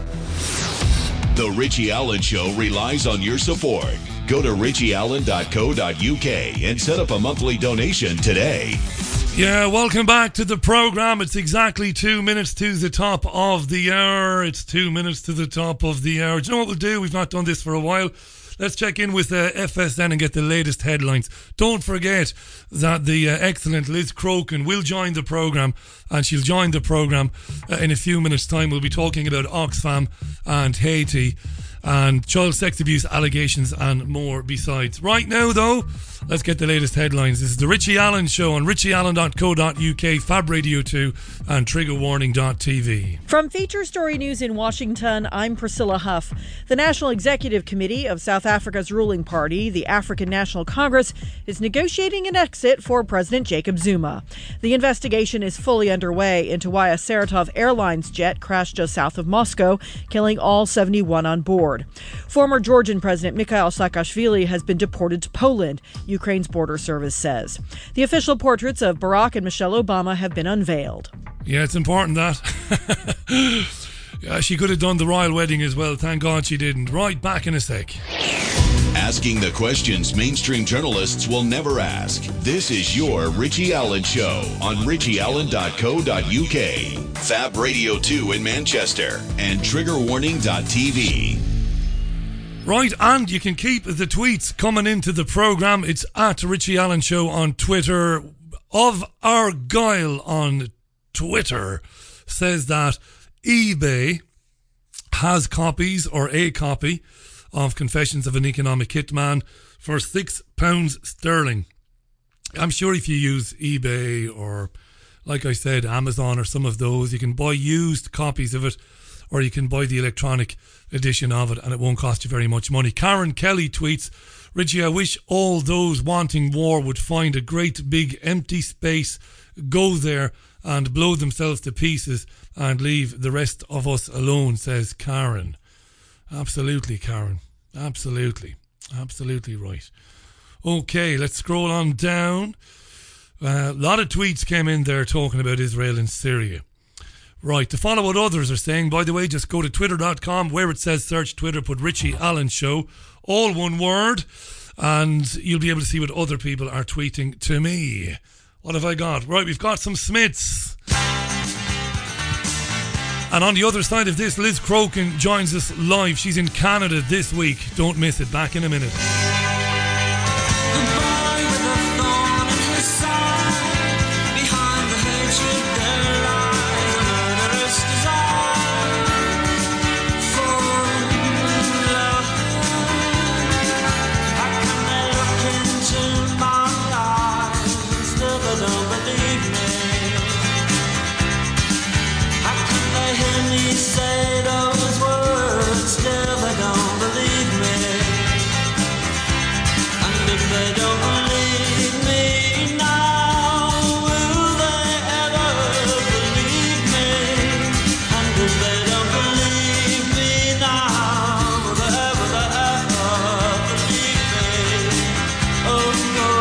The Richie Allen Show relies on your support. Go to richie allen dot co dot u k and set up a monthly donation today. Yeah, welcome back to the program. It's exactly two minutes to the top of the hour. It's two minutes to the top of the hour. Do you know what we'll do? We've not done this for a while. Let's check in with uh, F S N and get the latest headlines. Don't forget that the uh, excellent Liz Crokin will join the programme, and she'll join the programme uh, in a few minutes' time. We'll be talking about Oxfam and Haiti and child sex abuse allegations and more besides. Right now, though, let's get the latest headlines. This is the Richie Allen Show on richie allen dot co dot u k, Fab Radio two and trigger warning dot t v. From Feature Story News in Washington, I'm Priscilla Huff. The National Executive Committee of South Africa's ruling party, the African National Congress, is negotiating an exit for President Jacob Zuma. The investigation is fully underway into why a Saratov Airlines jet crashed just south of Moscow, killing all seventy-one on board. Former Georgian President Mikhail Saakashvili has been deported to Poland, Ukraine's border service says. The official portraits of Barack and Michelle Obama have been unveiled. Yeah, it's important that. Yeah, she could have done the royal wedding as well. Thank God she didn't. Right, back in a sec. Asking the questions mainstream journalists will never ask. This is your Richie Allen Show on richie allen dot co dot u k, Fab Radio two in Manchester, and trigger warning dot t v. Right, and you can keep the tweets coming into the programme. It's at Richie Allen Show on Twitter. Of Argyle on Twitter says that eBay has copies or a copy of Confessions of an Economic Hitman for six pounds sterling. I'm sure if you use eBay or, like I said, Amazon or some of those, you can buy used copies of it, or you can buy the electronic edition of it and it won't cost you very much money. Karen Kelly tweets, Richie, I wish all those wanting war would find a great big empty space, go there and blow themselves to pieces and leave the rest of us alone, says Karen. Absolutely, Karen. Absolutely. Absolutely right. Okay, let's scroll on down. Uh, a lot of tweets came in there talking about Israel and Syria. Right, to follow what others are saying, by the way, just go to twitter dot com, where it says search Twitter, put Richie Allen Show, all one word, and you'll be able to see what other people are tweeting to me. What have I got? Right, we've got some Smiths. And on the other side of this, Liz Crokin joins us live. She's in Canada this week. Don't miss it. Back in a minute. Say those words, still they don't believe me. And if they don't believe me now, will they ever believe me? And if they don't believe me now, will they ever, will they ever believe me? Oh no.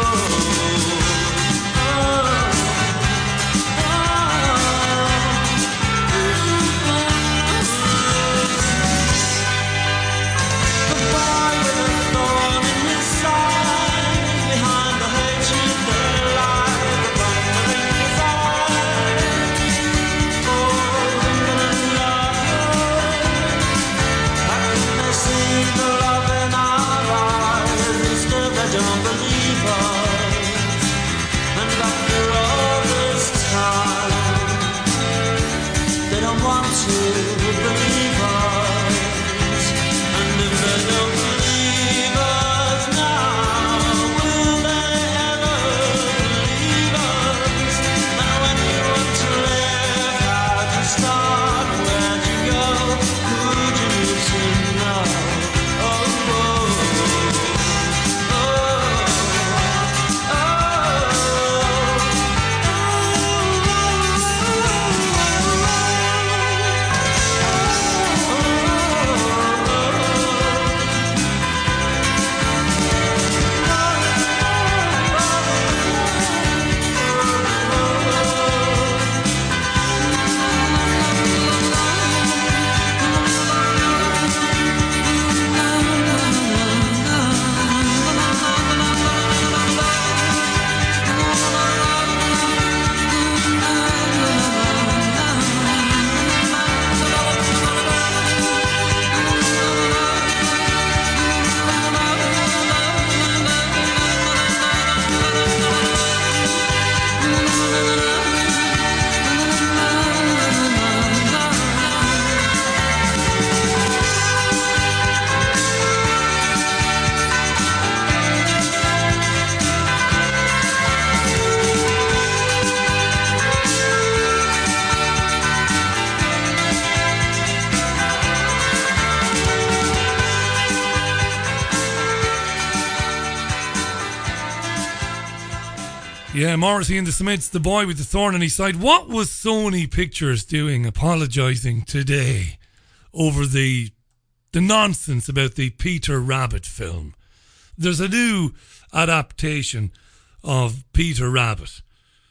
Yeah, Morrissey and the Smiths, the boy with the thorn in his side. What was Sony Pictures doing apologising today over the the nonsense about the Peter Rabbit film? There's a new adaptation of Peter Rabbit.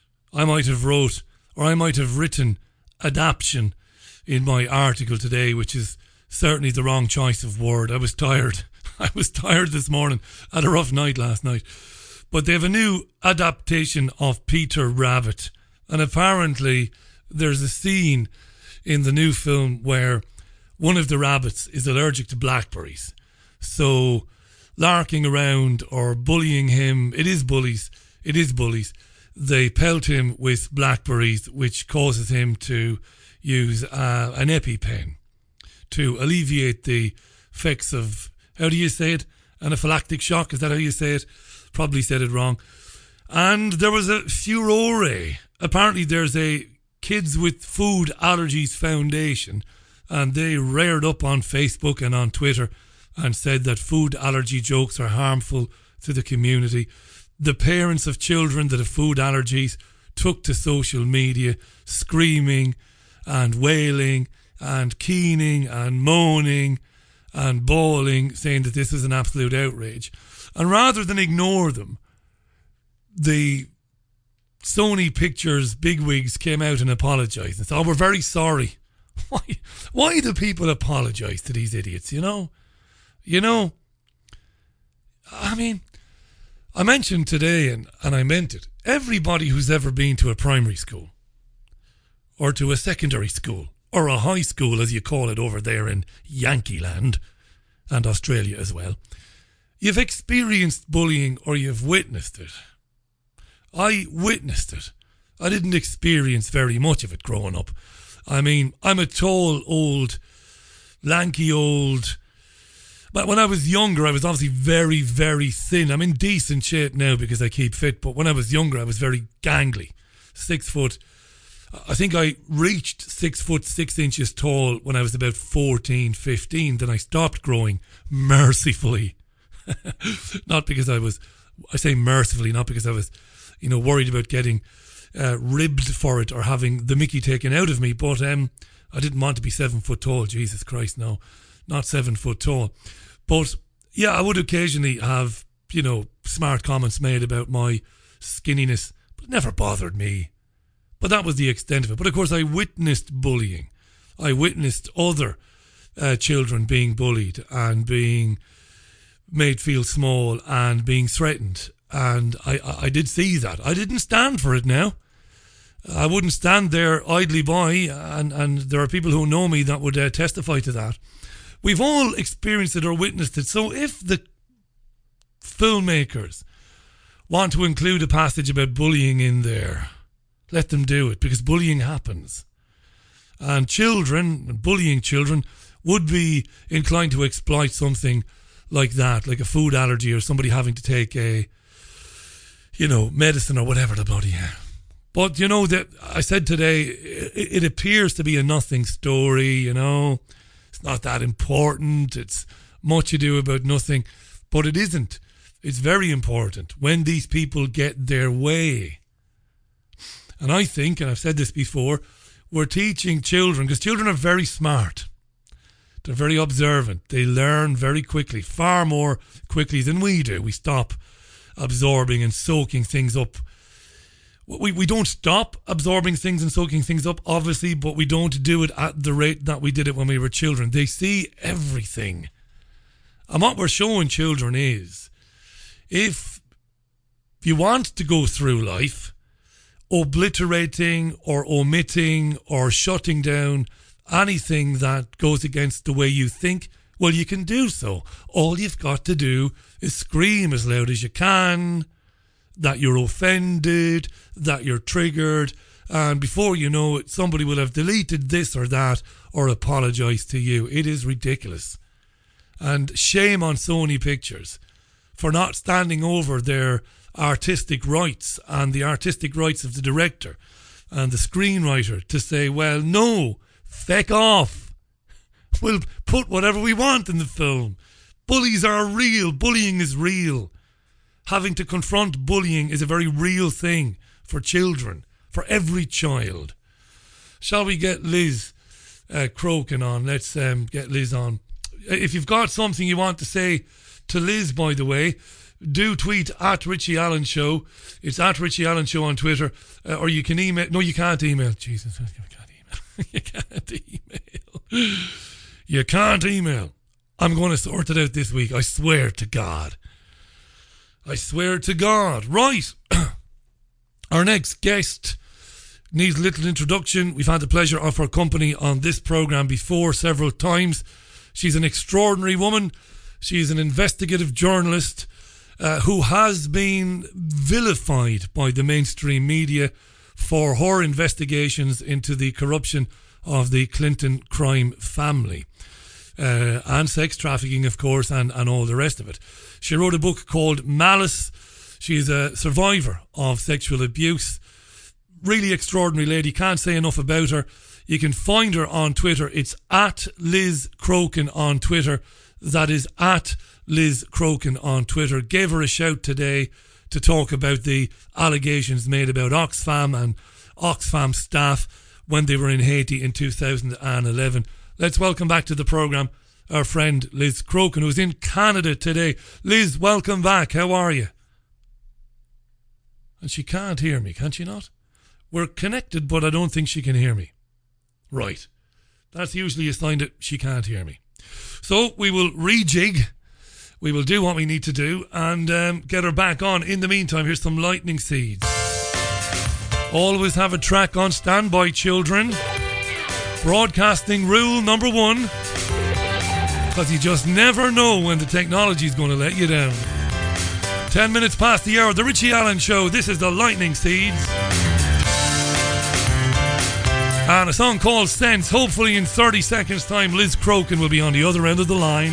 I might have wrote, or I might have written adaption in my article today, which is certainly the wrong choice of word. I was tired. I was tired this morning. I had a rough night last night. But they have a new adaptation of Peter Rabbit. And apparently there's a scene in the new film where one of the rabbits is allergic to blackberries. So larking around or bullying him, it is bullies, it is bullies. They pelt him with blackberries, which causes him to use uh, an EpiPen to alleviate the effects of, how do you say it? Anaphylactic shock, is that how you say it? Probably said it wrong. And there was a furore. Apparently there's a Kids with Food Allergies Foundation, and they reared up on Facebook and on Twitter and said that food allergy jokes are harmful to the community. The parents of children that have food allergies took to social media screaming and wailing and keening and moaning and bawling, saying that this is an absolute outrage. And rather than ignore them, the Sony Pictures bigwigs came out and apologised and said, oh, we're very sorry. Why, why do people apologise to these idiots, you know? You know, I mean, I mentioned today, and, and I meant it, everybody who's ever been to a primary school or to a secondary school or a high school, as you call it over there in Yankee land and Australia as well, you've experienced bullying or you've witnessed it. I witnessed it. I didn't experience very much of it growing up. I mean, I'm a tall, old, lanky, old... But when I was younger, I was obviously very, very thin. I'm in decent shape now because I keep fit. But when I was younger, I was very gangly. Six foot. I think I reached six foot, six inches tall when I was about fourteen, fifteen. Then I stopped growing, mercifully. Not because I was, I say mercifully, not because I was, you know, worried about getting uh, ribbed for it or having the mickey taken out of me. But um, I didn't want to be seven foot tall. Jesus Christ, no. Not seven foot tall. But yeah, I would occasionally have, you know, smart comments made about my skinniness, but it never bothered me. But that was the extent of it. But of course, I witnessed bullying. I witnessed other uh, children being bullied and being made feel small and being threatened. And I, I did see that. I didn't stand for it now. I wouldn't stand there idly by, and, and there are people who know me that would uh, testify to that. We've all experienced it or witnessed it. So if the filmmakers want to include a passage about bullying in there, let them do it, because bullying happens. And children, bullying children, would be inclined to exploit something like that, like a food allergy or somebody having to take a, you know, medicine or whatever the bloody hell. But, you know, that I said today, it, it appears to be a nothing story, you know. It's not that important. It's much ado about nothing. But it isn't. It's very important when these people get their way. And I think, and I've said this before, we're teaching children, because children are very smart. They're very observant. They learn very quickly, far more quickly than we do. We stop absorbing and soaking things up. We we don't stop absorbing things and soaking things up, obviously, but we don't do it at the rate that we did it when we were children. They see everything. And what we're showing children is, if you want to go through life obliterating or omitting or shutting down anything that goes against the way you think, well, you can do so. All you've got to do is scream as loud as you can that you're offended, that you're triggered, and before you know it, somebody will have deleted this or that or apologised to you. It is ridiculous. And shame on Sony Pictures for not standing over their artistic rights and the artistic rights of the director and the screenwriter to say, well, no, feck off. We'll put whatever we want in the film. Bullies are real. Bullying is real. Having to confront bullying is a very real thing for children, for every child. Shall we get Liz uh, Crokin on? Let's um, get Liz on. If you've got something you want to say to Liz, by the way, do tweet at Richie Allen Show. It's at Richie Allen Show on Twitter. Uh, or you can email. No, you can't email. Jesus, you can't email. you can't email. You can't email. I'm going to sort it out this week. I swear to God. I swear to God. Right. Our next guest needs a little introduction. We've had the pleasure of her company on this programme before several times. She's an extraordinary woman. She's an investigative journalist uh, who has been vilified by the mainstream media for her investigations into the corruption of the Clinton crime family. Uh, and sex trafficking, of course, and, and all the rest of it. She wrote a book called Malice. She's a survivor of sexual abuse. Really extraordinary lady. Can't say enough about her. You can find her on Twitter. It's at Liz Crokin on Twitter. That is at Liz Crokin on Twitter. Gave her a shout today to talk about the allegations made about Oxfam and Oxfam staff when they were in Haiti in two thousand eleven. Let's welcome back to the programme our friend Liz Crokin, who's in Canada today. Liz, welcome back. How are you? And she can't hear me, can she not? We're connected, but I don't think she can hear me. Right. That's usually a sign that she can't hear me. So we will rejig. We will do what we need to do and um, get her back on. In the meantime, here's some lightning seeds. Always have a track on standby, children. Broadcasting rule number one. Because you just never know when the technology is going to let you down. Ten minutes past the hour, the Richie Allen Show. This is the Lightning Seeds. And a song called Sense. Hopefully in thirty seconds time, Liz Crokin will be on the other end of the line. I'm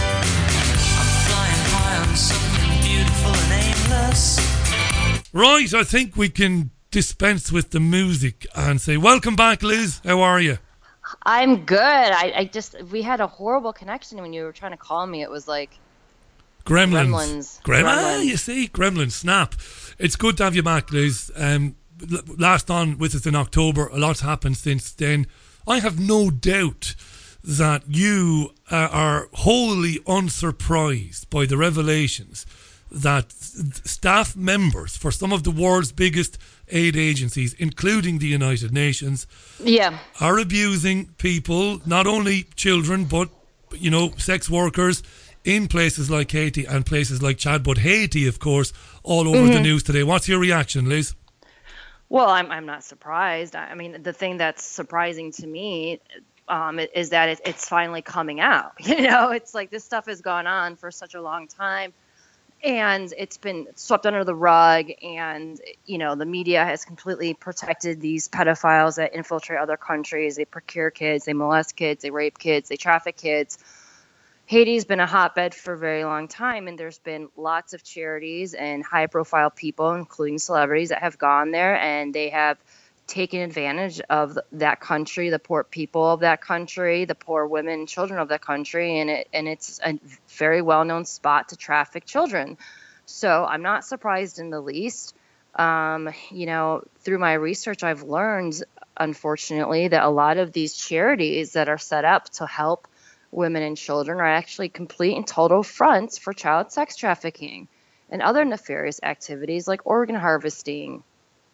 flying high on something beautiful and aimless. Right, I think we can dispense with the music and say, welcome back, Liz. How are you? I'm good. I, I just, we had a horrible connection when you were trying to call me. It was like... Gremlins. Gremlins. Grem- Gremlins. Ah, you see, Gremlins, snap. It's good to have you back, Liz. Um, l- last on with us in October, a lot's happened since then. I have no doubt that you uh, are wholly unsurprised by the revelations that staff members for some of the world's biggest aid agencies, including the United Nations, yeah, are abusing people, not only children, but, you know, sex workers, in places like Haiti and places like Chad, but Haiti, of course, all over mm-hmm. the news today. What's your reaction, Liz? Well, I'm I'm not surprised. I mean, the thing that's surprising to me um, is that it, it's finally coming out. You know, it's like this stuff has gone on for such a long time, and it's been swept under the rug. And you know, the media has completely protected these pedophiles that infiltrate other countries. They procure kids, they molest kids, they rape kids, they traffic kids. Haiti's been a hotbed for a very long time, and there's been lots of charities and high-profile people, including celebrities, that have gone there, and they have taken advantage of that country, the poor people of that country, the poor women and children of that country, and it and it's a very well-known spot to traffic children. So I'm not surprised in the least. Um, you know, through my research, I've learned, unfortunately, that a lot of these charities that are set up to help women and children are actually complete and total fronts for child sex trafficking and other nefarious activities like organ harvesting.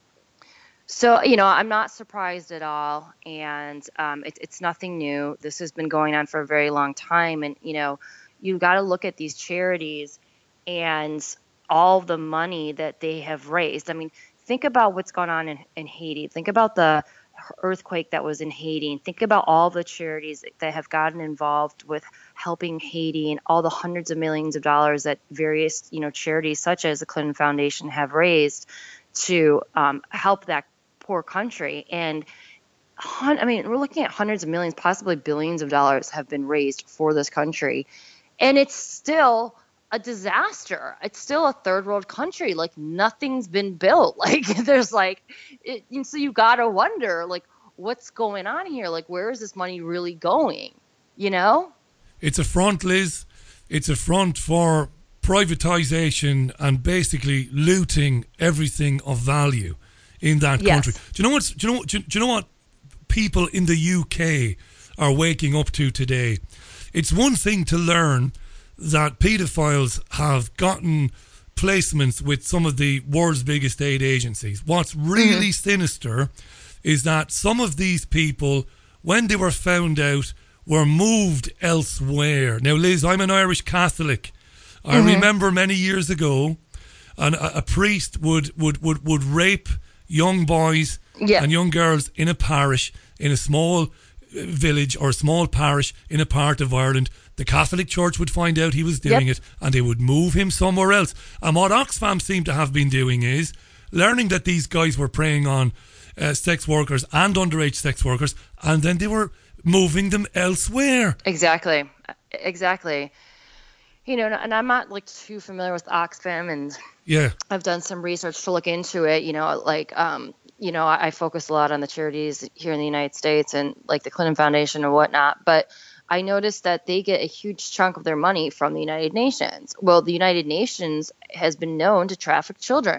So, you know, I'm not surprised at all. And um, it, it's nothing new. This has been going on for a very long time. And, you know, you've got to look at these charities and all the money that they have raised. I mean, think about what's going on in, in Haiti. Think about the earthquake that was in Haiti, and think about all the charities that have gotten involved with helping Haiti and all the hundreds of millions of dollars that various, you know, charities such as the Clinton Foundation have raised to um, help that poor country. And I mean, we're looking at hundreds of millions, possibly billions of dollars have been raised for this country, and it's still a disaster. It's still a third world country. Like nothing's been built. Like there's like, it, and so you gotta wonder, like, what's going on here? Like, where is this money really going? You know? It's a front, Liz. It's a front for privatization and basically looting everything of value in that Yes. country. Do you know what's, do you know, do you, do you know what people in the U K are waking up to today? It's one thing to learn that paedophiles have gotten placements with some of the world's biggest aid agencies. What's really mm-hmm. sinister is that some of these people, when they were found out, were moved elsewhere. Now, Liz, I'm an Irish Catholic. I mm-hmm. remember many years ago, an, a, a priest would, would, would, would rape young boys yeah. and young girls in a parish, in a small village or a small parish in a part of Ireland. The Catholic Church would find out he was doing yep. it, and they would move him somewhere else. And what Oxfam seemed to have been doing is learning that these guys were preying on uh, sex workers and underage sex workers, and then they were moving them elsewhere. Exactly. Exactly. You know, and I'm not like too familiar with Oxfam, and yeah, I've done some research to look into it. You know, like, um, you know, I, I focus a lot on the charities here in the United States and like the Clinton Foundation and whatnot, but I noticed that they get a huge chunk of their money from the United Nations. Well, the United Nations has been known to traffic children.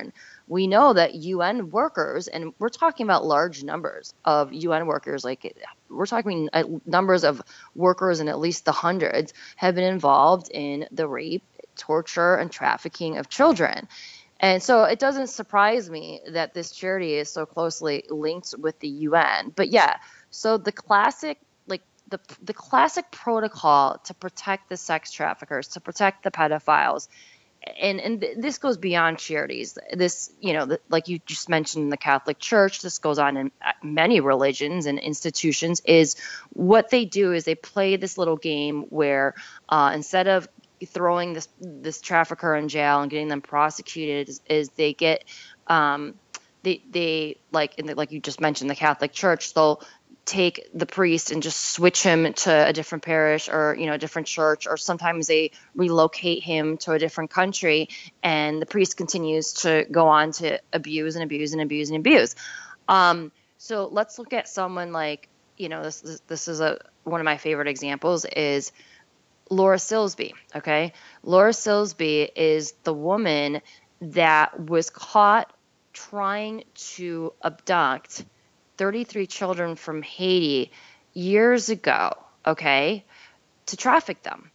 we know that U N workers, and we're talking about large numbers of U N workers, like we're talking uh, numbers of workers in at least the hundreds, have been involved in the rape, torture, and trafficking of children. And so it doesn't surprise me that this charity is so closely linked with the U N. But yeah, so the classic, like the the classic protocol to protect the sex traffickers, to protect the pedophiles, and and this goes beyond charities. This, you know, the, like you just mentioned in the Catholic Church, this goes on in many religions and institutions, is what they do is they play this little game where uh, instead of throwing this this trafficker in jail and getting them prosecuted, is, is they get um, they they like in the, like you just mentioned, the Catholic Church, they'll take the priest and just switch him to a different parish or, you know, a different church, or sometimes they relocate him to a different country, and the priest continues to go on to abuse and abuse and abuse and abuse. Um, so let's look at someone like, you know, this this, this is a one of my favorite examples is Laura Silsby. Okay, Laura Silsby is the woman that was caught trying to abduct thirty-three children from Haiti years ago, okay, to traffic them.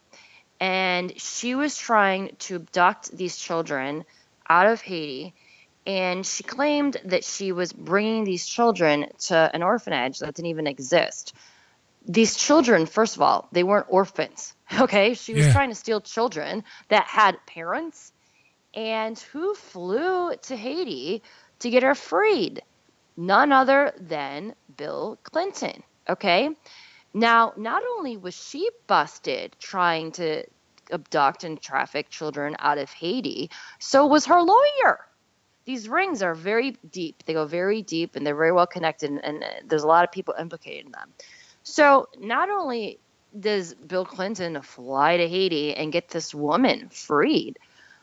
And she was trying to abduct these children out of Haiti, and she claimed that she was bringing these children to an orphanage that didn't even exist. These children, first of all, they weren't orphans, okay? She was Yeah. trying to steal children that had parents, and who flew to Haiti to get her freed? None other than Bill Clinton, okay? Now, not only was she busted trying to abduct and traffic children out of Haiti, so was her lawyer. These rings are very deep. They go very deep, and they're very well connected, and, and there's a lot of people implicated in them. So not only does Bill Clinton fly to Haiti and get this woman freed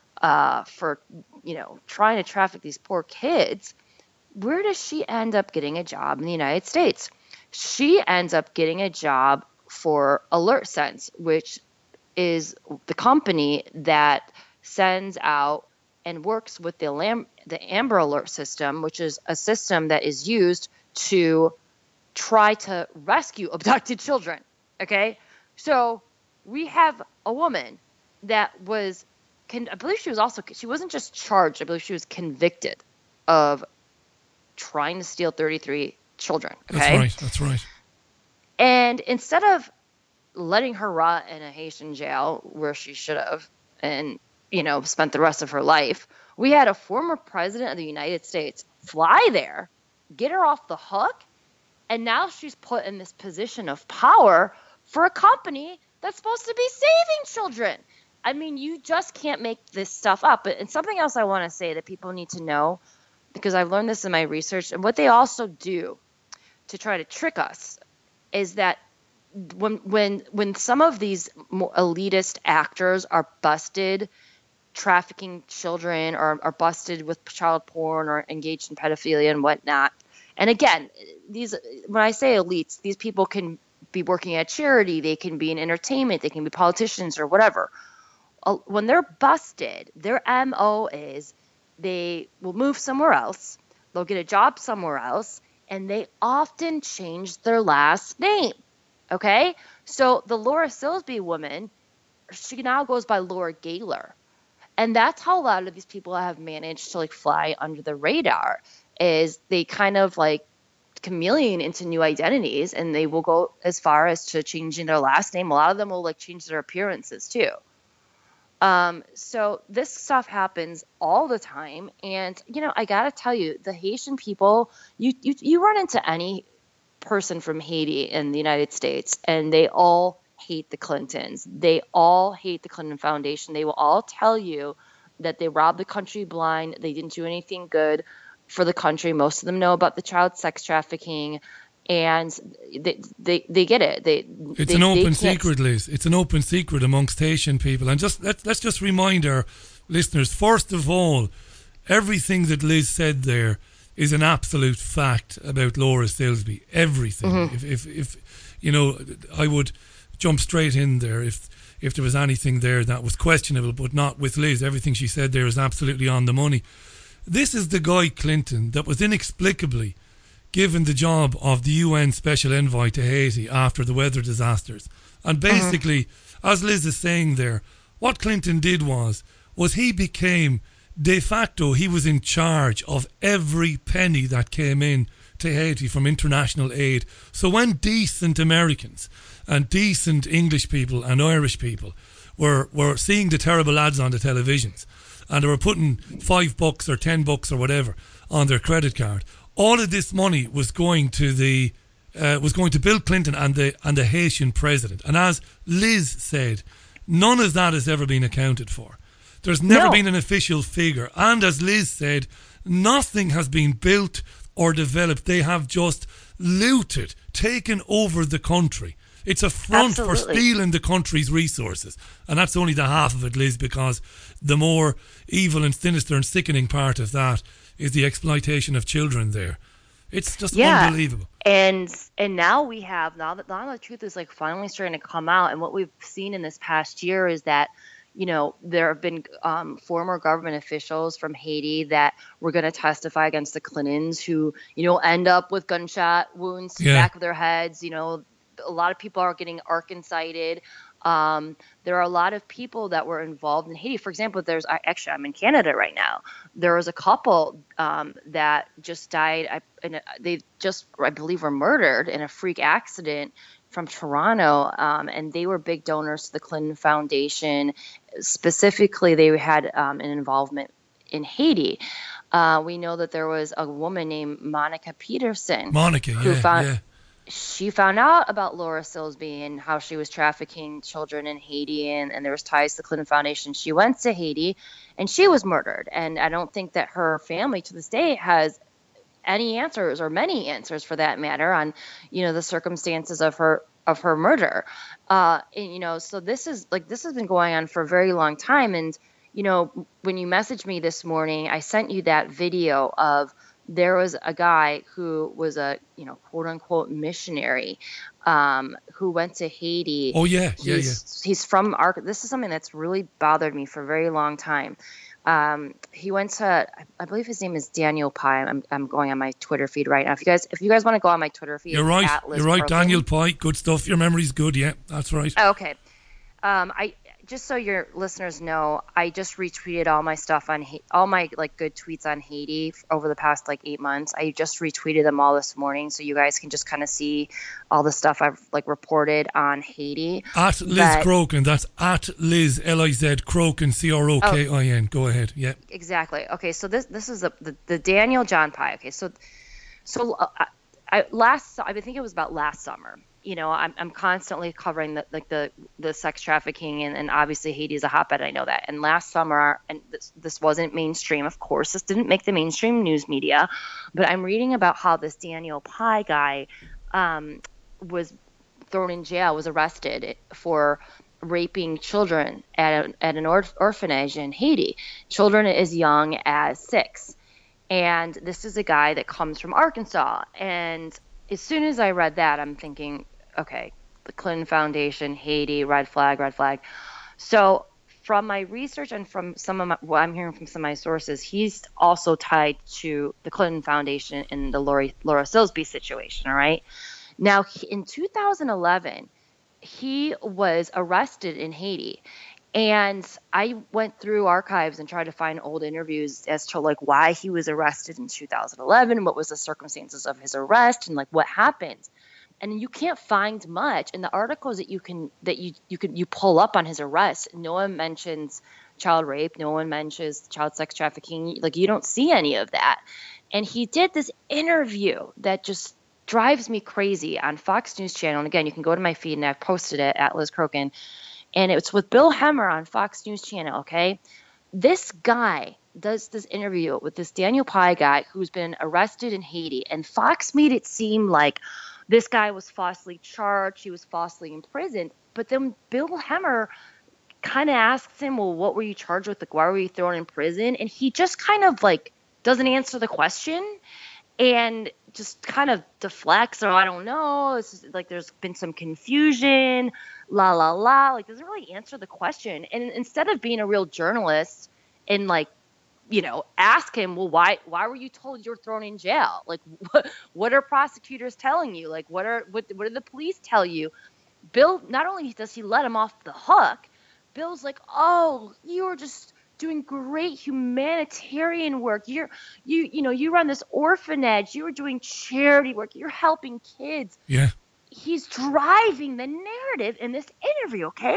uh, for, you know, trying to traffic these poor kids, where does she end up getting a job in the United States? She ends up getting a job for AlertSense, which is the company that sends out and works with the, Lam- the Amber Alert system, which is a system that is used to try to rescue abducted children. Okay? So we have a woman that was, con- I believe she was also, she wasn't just charged, I believe she was convicted of trying to steal thirty-three children. Okay? That's right. That's right. And instead of letting her rot in a Haitian jail where she should have, and, you know, spent the rest of her life, we had a former president of the United States fly there, get her off the hook, and now she's put in this position of power for a company that's supposed to be saving children. I mean, you just can't make this stuff up. And something else I want to say that people need to know, because I've learned this in my research, and what they also do to try to trick us is that when when when some of these more elitist actors are busted trafficking children, or are busted with child porn, or engaged in pedophilia and whatnot, and again, these when I say elites, these people can be working at charity, they can be in entertainment, they can be politicians or whatever. When they're busted, their M O is they will move somewhere else, they'll get a job somewhere else, and they often change their last name, okay? So the Laura Silsby woman, she now goes by Laura Gaylor. And that's how a lot of these people have managed to, like, fly under the radar, is they kind of, like, chameleon into new identities, and they will go as far as to changing their last name. A lot of them will, like, change their appearances, too. Um, so this stuff happens all the time. And, you know, I got to tell you, the Haitian people, you, you, you run into any person from Haiti in the United States, and they all hate the Clintons. They all hate the Clinton Foundation. They will all tell you that they robbed the country blind. They didn't do anything good for the country. Most of them know about the child sex trafficking, and they they, they get it. They It's they, an open they secret, Liz. It's an open secret amongst Haitian people. And just let's let's just remind our listeners, first of all, everything that Liz said there is an absolute fact about Laura Silsby. Everything. Mm-hmm. If, if if you know, I would jump straight in there if if there was anything there that was questionable, but not with Liz. Everything she said there is absolutely on the money. This is the guy, Clinton, that was inexplicably given the job of the U N Special Envoy to Haiti after the weather disasters. And basically, uh-huh. as Liz is saying there, what Clinton did was, was he became, de facto, he was in charge of every penny that came in to Haiti from international aid. So when decent Americans and decent English people and Irish people were, were seeing the terrible ads on the televisions, and they were putting five bucks or ten bucks or whatever on their credit card, all of this money was going to the uh, was going to Bill Clinton and the and the Haitian president. And as Liz said, none of that has ever been accounted for. There's never no. been an official figure. And as Liz said, nothing has been built or developed. They have just looted, taken over the country. It's a front Absolutely. for stealing the country's resources. And that's only the half of it, Liz, because the more evil and sinister and sickening part of that is the exploitation of children there. It's just yeah. unbelievable. And and now we have, now that now the truth is like finally starting to come out. And what we've seen in this past year is that, you know, there have been um, former government officials from Haiti that were going to testify against the Clintons who, you know, end up with gunshot wounds to yeah. the back of their heads. You know, a lot of people are getting arc incited. Um, there are a lot of people that were involved in Haiti. For example, there's actually, I'm in Canada right now. There was a couple um, that just died. I, and they just, I believe, were murdered in a freak accident from Toronto. Um, and they were big donors to the Clinton Foundation. Specifically, they had um, an involvement in Haiti. Uh, we know that there was a woman named Monica Peterson. Monica, who yeah, found, yeah. She found out about Laura Silsby and how she was trafficking children in Haiti, and, and there was ties to the Clinton Foundation. She went to Haiti, and she was murdered. And I don't think that her family to this day has any answers, or many answers for that matter, on, you know, the circumstances of her of her murder. Uh, and, you know, so this is like this has been going on for a very long time. And, you know, when you messaged me this morning, I sent you that video of. There was a guy who was a, you know, quote unquote missionary um, who went to Haiti. Oh, yeah. Yeah. He's, yeah. he's from Ark. This is something that's really bothered me for a very long time. Um, he went to, I believe his name is Daniel Pye. I'm, I'm going on my Twitter feed right now. If you guys, if you guys want to go on my Twitter feed, you're right. At Liz you're right. Crokin. Daniel Pye. Good stuff. Your memory's good. Yeah, that's right. Okay. Um, I, just so your listeners know, I just retweeted all my stuff on all my like good tweets on Haiti over the past like eight months. I just retweeted them all this morning, so you guys can just kind of see all the stuff I've like reported on Haiti. At Liz but, Crokin, that's at Liz L I Z Crokin C R O K I N. Go ahead, yeah. Exactly. Okay, so this this is the the, the Daniel John Pye. Okay, so so uh, I, last I think it was about last summer. You know, I'm I'm constantly covering the like the, the sex trafficking, and, and obviously Haiti is a hotbed. I know that. And last summer, and this this wasn't mainstream, of course. This didn't make the mainstream news media, but I'm reading about how this Daniel Pye guy um, was thrown in jail, was arrested for raping children at a, at an or- orphanage in Haiti. Children as young as six, and this is a guy that comes from Arkansas. And as soon as I read that, I'm thinking, okay, the Clinton Foundation, Haiti, red flag, red flag. So from my research and from some of my, what I'm hearing from some of my sources, he's also tied to the Clinton Foundation in the Laura, Laura Silsby situation, all right? Now, in two thousand eleven, he was arrested in Haiti. And I went through archives and tried to find old interviews as to like why he was arrested in two thousand eleven, what was the circumstances of his arrest, and like what happened. And you can't find much in the articles that you can that you you can you pull up on his arrest. No one mentions child rape. No one mentions child sex trafficking. Like you don't see any of that. And he did this interview that just drives me crazy on Fox News Channel. And again, you can go to my feed and I've posted it at Liz Crokin. And it's with Bill Hemmer on Fox News Channel, okay? This guy does this interview with this Daniel Pye guy who's been arrested in Haiti. And Fox made it seem like this guy was falsely charged, he was falsely imprisoned. But then Bill Hemmer kind of asks him, well, what were you charged with? Like, why were you thrown in prison? And he just kind of, like, doesn't answer the question and just kind of deflects, or I don't know. It's just, like, there's been some confusion. La la la, like doesn't really answer the question. And instead of being a real journalist and like you know, ask him, well, why why were you told you were thrown in jail? Like, what, what are prosecutors telling you? Like, what are what what do the police tell you? Bill, not only does he let him off the hook, Bill's like, oh, you were just doing great humanitarian work. You're you you know, you run this orphanage. You were doing charity work. You're helping kids. Yeah. He's driving the narrative in this interview, okay?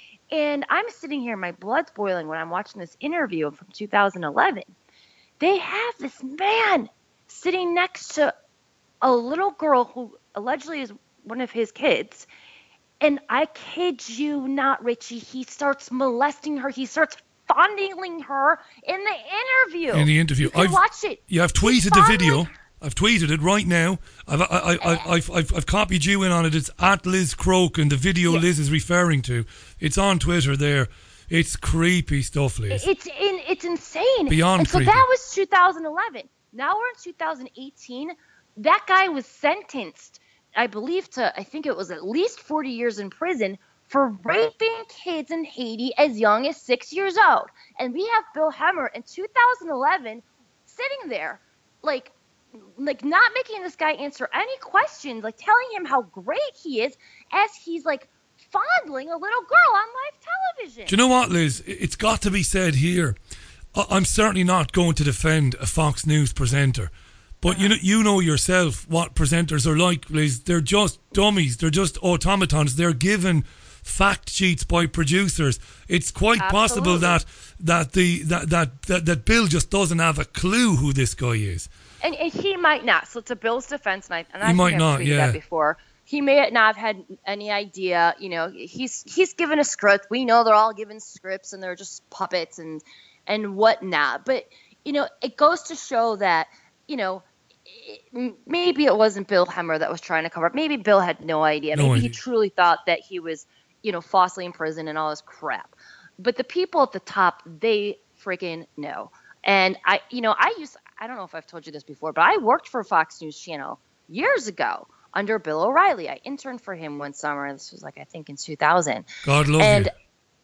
And I'm sitting here, my blood's boiling when I'm watching this interview from two thousand eleven. They have this man sitting next to a little girl who allegedly is one of his kids. And I kid you not, Richie, he starts molesting her. He starts fondling her in the interview. In the interview. You can I've, watch it. Yeah, I've tweeted the video. I've tweeted it right now. I've, I, I, I, I've, I've, I've copied you in on it. It's at Liz Croak, and the video yeah. Liz is referring to. It's on Twitter there. It's creepy stuff, Liz. It's in, it's insane. Beyond and so creepy. that was two thousand eleven. Now we're in two thousand eighteen. That guy was sentenced, I believe, to, I think it was at least forty years in prison for raping kids in Haiti as young as six years old. And we have Bill Hemmer in two thousand eleven sitting there, like, like not making this guy answer any questions, like telling him how great he is as he's like fondling a little girl on live television. Do you know what, Liz? It's got to be said here. I'm certainly not going to defend a Fox News presenter, but uh-huh. you know, you know yourself what presenters are like, Liz. They're just dummies. They're just automatons. They're given fact sheets by producers. It's quite Absolutely. possible that that the that, that that that Bill just doesn't have a clue who this guy is. And, and he might not. So to Bill's defense, and I, and I he might think I've not, tweeted yeah. that before, he may not have had any idea. You know, he's he's given a script. We know they're all given scripts, and they're just puppets and and whatnot. But you know, it goes to show that you know it, maybe it wasn't Bill Hemmer that was trying to cover up. Maybe Bill had no idea. No maybe idea. he truly thought that he was you know falsely in prison and all this crap. But the people at the top, they freaking know. And I, you know, I used. I don't know if I've told you this before, but I worked for Fox News Channel years ago under Bill O'Reilly. I interned for him one summer. This was like, I think in two thousand. God love and you.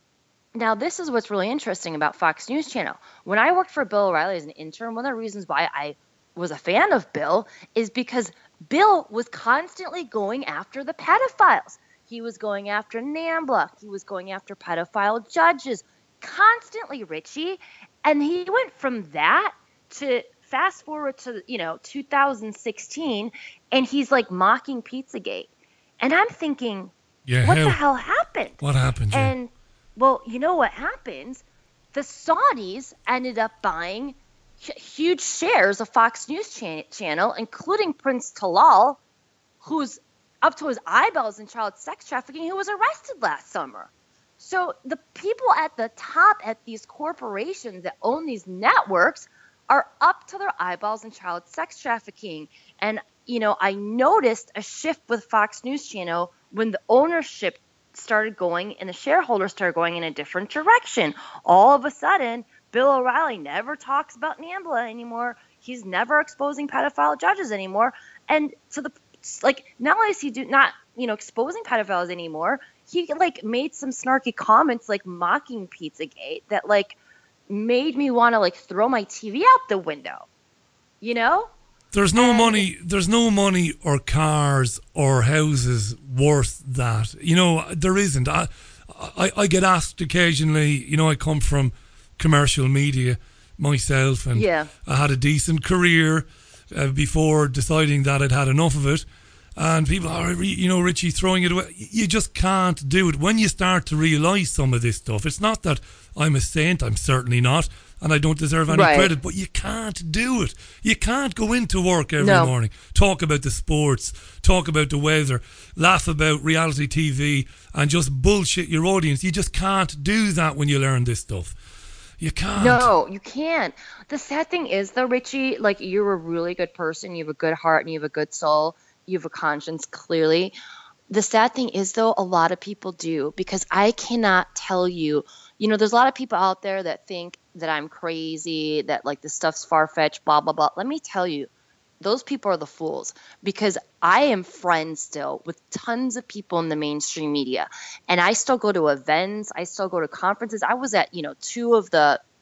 Now this is what's really interesting about Fox News Channel. When I worked for Bill O'Reilly as an intern, one of the reasons why I was a fan of Bill is because Bill was constantly going after the pedophiles. He was going after NAMBLA. He was going after pedophile judges constantly, Richie. And he went from that to fast forward to, you know, two thousand sixteen, and he's like mocking Pizzagate. And I'm thinking, yeah, what hell, the hell happened? What happened? Yeah. And, well, you know what happens? The Saudis ended up buying huge shares of Fox News cha- Channel, including Prince Talal, who's up to his eyeballs in child sex trafficking, who was arrested last summer. So the people at the top at these corporations that own these networks are up to their eyeballs in child sex trafficking. And, you know, I noticed a shift with Fox News Channel when the ownership started going and the shareholders started going in a different direction. All of a sudden, Bill O'Reilly never talks about NAMBLA anymore. He's never exposing pedophile judges anymore. And to the, like, not only is he do, not, you know, exposing pedophiles anymore, he, like, made some snarky comments, like, mocking Pizzagate that, like, made me want to like throw my T V out the window, you know? There's no and, money. There's no money or cars or houses worth that. You know, there isn't. I, I, I get asked occasionally. You know, I come from commercial media myself, and yeah. I had a decent career uh, before deciding that I'd had enough of it. And people are, you know, Richie, throwing it away. You just can't do it. When you start to realise some of this stuff, it's not that I'm a saint, I'm certainly not, and I don't deserve any right. credit, but you can't do it. You can't go into work every no. morning, talk about the sports, talk about the weather, laugh about reality T V, and just bullshit your audience. You just can't do that when you learn this stuff. You can't. No, you can't. The sad thing is, though, Richie, like, you're a really good person, you have a good heart, and you have a good soul. You have a conscience, clearly. The sad thing is, though, a lot of people do, because I cannot tell you, you know, there's a lot of people out there that think that I'm crazy, that, like, this stuff's far-fetched, blah, blah, blah. Let me tell you, those people are the fools, because I am friends still with tons of people in the mainstream media, and I still go to events. I still go to conferences. I was at, you know, two of the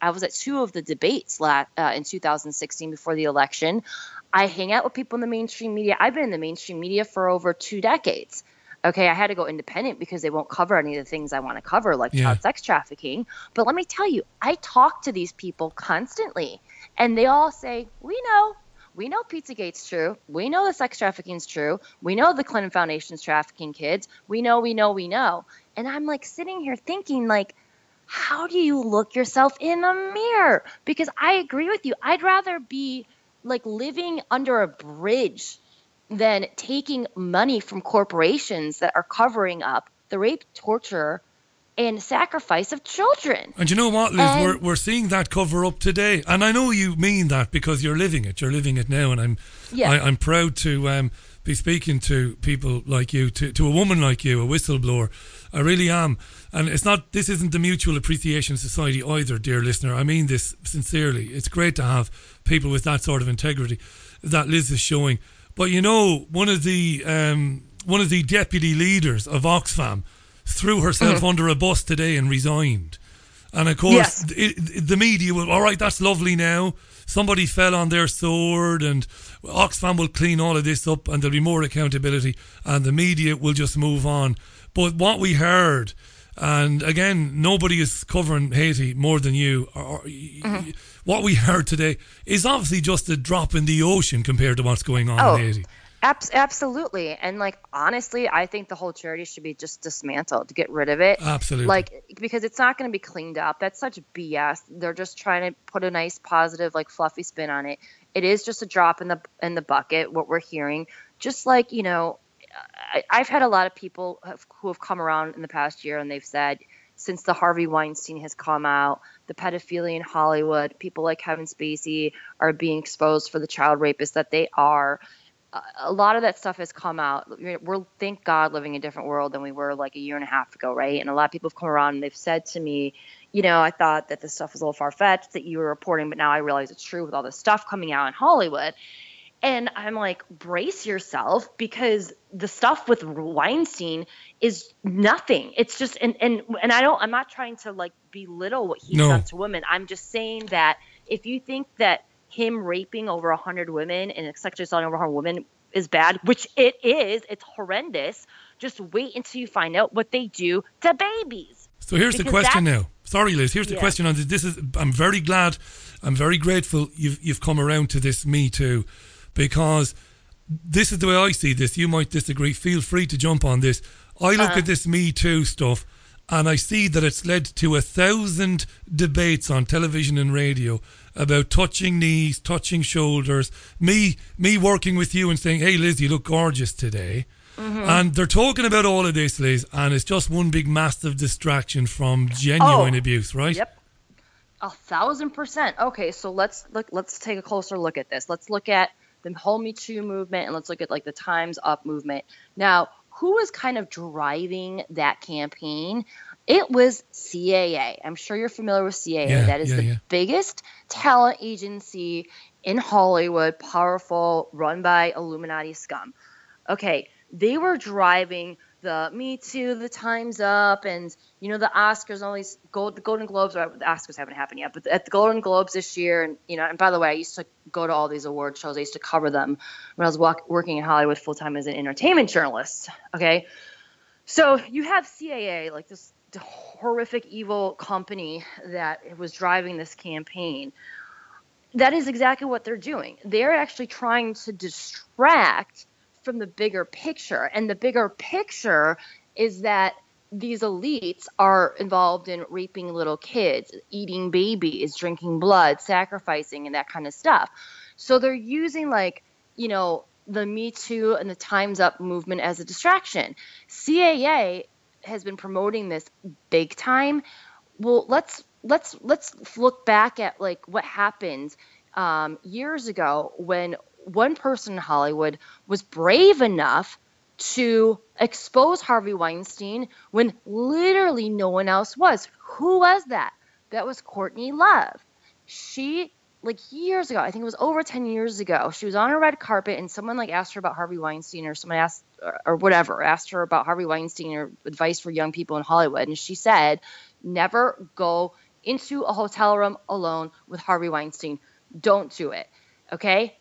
I was at two of the debates la- uh, in two thousand sixteen before the election. I hang out with people in the mainstream media. I've been in the mainstream media for over two decades. Okay, I had to go independent because they won't cover any of the things I want to cover, like Yeah. child sex trafficking. But let me tell you, I talk to these people constantly, and they all say, we know. We know Pizzagate's true. We know the sex trafficking's true. We know the Clinton Foundation's trafficking kids. We know, we know, we know. And I'm like sitting here thinking, like, how do you look yourself in the mirror? Because I agree with you. I'd rather be like living under a bridge than taking money from corporations that are covering up the rape, torture, and sacrifice of children. And you know what, Liz? And- we're we're seeing that cover up today, and I know you mean that because you're living it. You're living it now, and I'm Yeah. I, I'm proud to um, be speaking to people like you, to to a woman like you, a whistleblower. I really am, and it's not. This isn't the Mutual Appreciation Society either, dear listener. I mean this sincerely. It's great to have people with that sort of integrity that Liz is showing. But you know, one of the um, one of the deputy leaders of Oxfam threw herself Mm-hmm. under a bus today and resigned. And of course, Yes. it, it- the media will, all right, that's lovely now. Somebody fell on their sword and Oxfam will clean all of this up and there'll be more accountability and the media will just move on. But what we heard, and again, nobody is covering Haiti more than you, or, or, Mm-hmm. what we heard today is obviously just a drop in the ocean compared to what's going on Oh, in Haiti. Abs- absolutely. And like, honestly, I think the whole charity should be just dismantled to get rid of it. Absolutely. Like, because it's not going to be cleaned up. That's such B S. They're just trying to put a nice, positive, like fluffy spin on it. It is just a drop in the in the bucket, what we're hearing. Just like, you know, I, I've had a lot of people have, who have come around in the past year and they've said, since the Harvey Weinstein has come out, the pedophilia in Hollywood, people like Kevin Spacey are being exposed for the child rapists that they are. A lot of that stuff has come out. We're, thank God, living in a different world than we were like a year and a half ago, right? And a lot of people have come around and they've said to me, you know, I thought that this stuff was a little far-fetched that you were reporting, but now I realize it's true with all this stuff coming out in Hollywood. And I'm like, brace yourself, because the stuff with Weinstein is nothing. It's just, and and and I don't, I'm not trying to like belittle what he's No. done to women. I'm just saying that if you think that him raping over a hundred women and sexually assaulting over a hundred women is bad, which it is, it's horrendous. Just wait until you find out what they do to babies. So here's the Because question that's- now. Sorry, Liz. Here's the Yeah. question on this. This is. I'm very glad. I'm very grateful you've you've come around to this Me Too, because this is the way I see this. You might disagree. Feel free to jump on this. I look Uh. at this Me Too stuff, and I see that it's led to a thousand debates on television and radio about touching knees, touching shoulders. Me, me working with you and saying, "Hey, Liz, you look gorgeous today." Mhm. And they're talking about all of this, Liz, and it's just one big massive distraction from genuine Oh, abuse, right? Yep. A thousand percent. Okay, so let's look. Let's take a closer look at this. Let's look at the whole Me Too movement, and let's look at like the Time's Up movement. Now, who is kind of driving that campaign? It was C A A. I'm sure you're familiar with C A A. Yeah, that is yeah, the yeah. biggest talent agency in Hollywood, powerful, run by Illuminati scum. Okay, they were driving the Me Too, the Time's Up, and you know the Oscars and all these gold, the Golden Globes. Or the Oscars haven't happened yet, but at the Golden Globes this year, and you know, and by the way, I used to go to all these award shows. I used to cover them when I was walk, working in Hollywood full time as an entertainment journalist. Okay, so you have C A A, like this horrific, evil company that was driving this campaign. That is exactly what they're doing. They're actually trying to distract from the bigger picture. And the bigger picture is that these elites are involved in raping little kids, eating babies, drinking blood, sacrificing, and that kind of stuff. So they're using, like, you know, the Me Too and the Time's Up movement as a distraction. C A A has been promoting this big time. Well, let's let's let's look back at like what happened um, years ago when one person in Hollywood was brave enough to expose Harvey Weinstein when literally no one else was. Who was that? That was Courtney Love. She, like years ago, I think it was over ten years ago, she was on a red carpet and someone like asked her about Harvey Weinstein, or someone asked, or, or whatever, asked her about Harvey Weinstein or advice for young people in Hollywood. And she said, never go into a hotel room alone with Harvey Weinstein. Don't do it. Okay?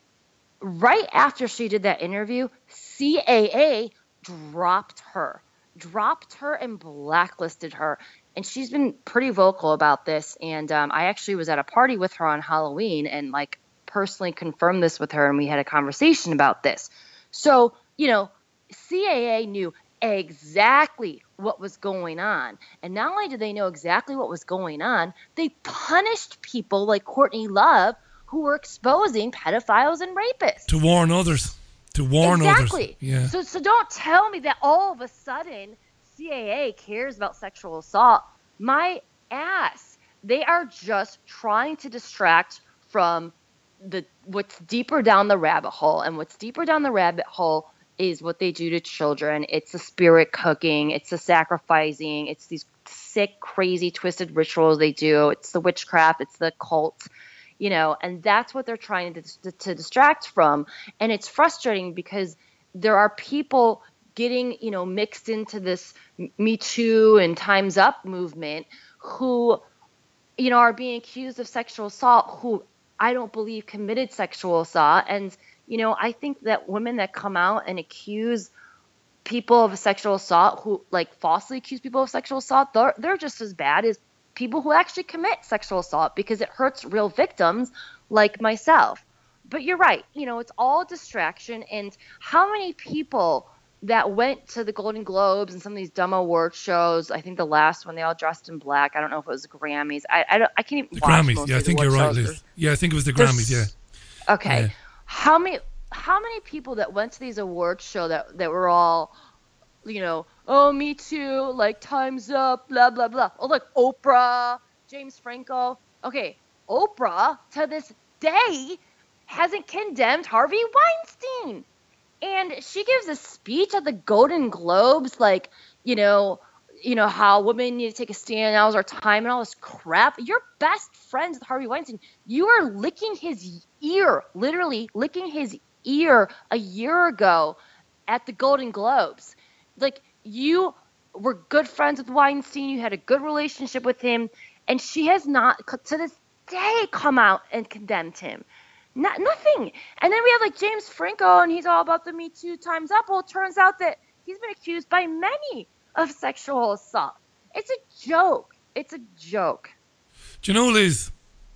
Right after she did that interview, C A A dropped her, dropped her and blacklisted her. And she's been pretty vocal about this. And um, I actually was at a party with her on Halloween and like personally confirmed this with her. And we had a conversation about this. So, you know, C A A knew exactly what was going on. And not only did they know exactly what was going on, they punished people like Courtney Love who were exposing pedophiles and rapists. To warn others. To warn exactly. others. Yeah. So, so don't tell me that all of a sudden C A A cares about sexual assault. My ass. They are just trying to distract from the what's deeper down the rabbit hole. And what's deeper down the rabbit hole is what they do to children. It's the spirit cooking. It's the sacrificing. It's these sick, crazy, twisted rituals they do. It's the witchcraft. It's the cult. You know, and that's what they're trying to, to, to distract from. And it's frustrating because there are people getting, you know, mixed into this Me Too and Time's Up movement who, you know, are being accused of sexual assault who I don't believe committed sexual assault. And, you know, I think that women that come out and accuse people of sexual assault who like falsely accuse people of sexual assault, they're, they're just as bad as people who actually commit sexual assault because it hurts real victims like myself. But you're right. You know, it's all distraction. And how many people that went to the Golden Globes and some of these dumb award shows, I think the last one, they all dressed in black. I don't know if it was the Grammys. I I, don't, I can't even the watch Grammys. most Yeah, I of think the you're right, shows. Liz. Yeah, I think it was the There's- Grammys, yeah. Okay. Yeah. How many how many people that went to these awards show that, that were all, you know, oh, Me Too, like Time's Up, blah, blah, blah. Oh, look, Oprah, James Franco. Okay, Oprah, to this day, hasn't condemned Harvey Weinstein. And she gives a speech at the Golden Globes, like, you know, you know, how women need to take a stand, now's our time, and all this crap. You're best friends with Harvey Weinstein. You are licking his ear, literally licking his ear a year ago at the Golden Globes. Like, you were good friends with Weinstein. You had a good relationship with him. And she has not, to this day, come out and condemned him. Not, nothing. And then we have, like, James Franco, and he's all about the Me Too, Time's Up. Well, it turns out that he's been accused by many of sexual assault. It's a joke. It's a joke. Do you know, Liz,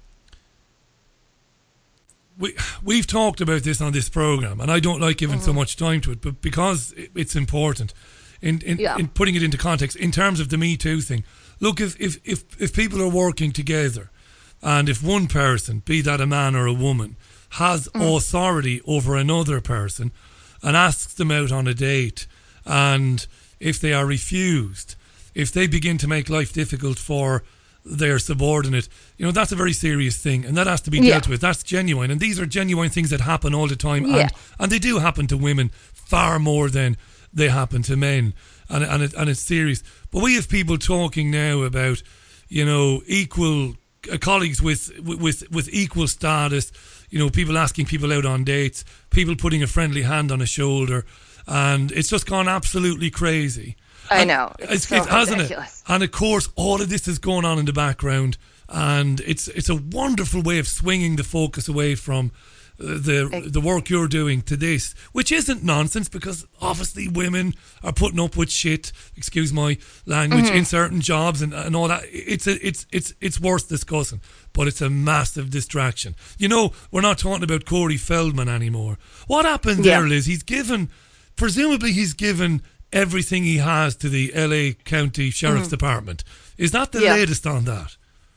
we, we've talked about this on this program, and I don't like giving mm-hmm. so much time to it, but because it's important, in in, yeah. in putting it into context, in terms of the Me Too thing, look, if, if, if, if people are working together, and if one person, be that a man or a woman, has mm. authority over another person and asks them out on a date, and if they are refused, if they begin to make life difficult for their subordinate, you know, that's a very serious thing, and that has to be dealt yeah. with. That's genuine, and these are genuine things that happen all the time, yeah. and, and they do happen to women far more than they happen to men, and and, it, and it's serious. But we have people talking now about, you know, equal uh, colleagues with, with with equal status, you know, people asking people out on dates, people putting a friendly hand on a shoulder, and it's just gone absolutely crazy. I and know. It's, it's, so it, hasn't ridiculous. it? And of course, all of this is going on in the background, and it's it's a wonderful way of swinging the focus away from uh, the the work you're doing to this, which isn't nonsense, because obviously women are putting up with shit, excuse my language, mm-hmm. in certain jobs and, and all that. It's a, it's it's it's worth discussing, but it's a massive distraction. You know, we're not talking about Corey Feldman anymore. What happened yeah. there, Liz? He's given, presumably he's given everything he has to the L A County Sheriff's mm. Department. Is that the yeah. latest on that?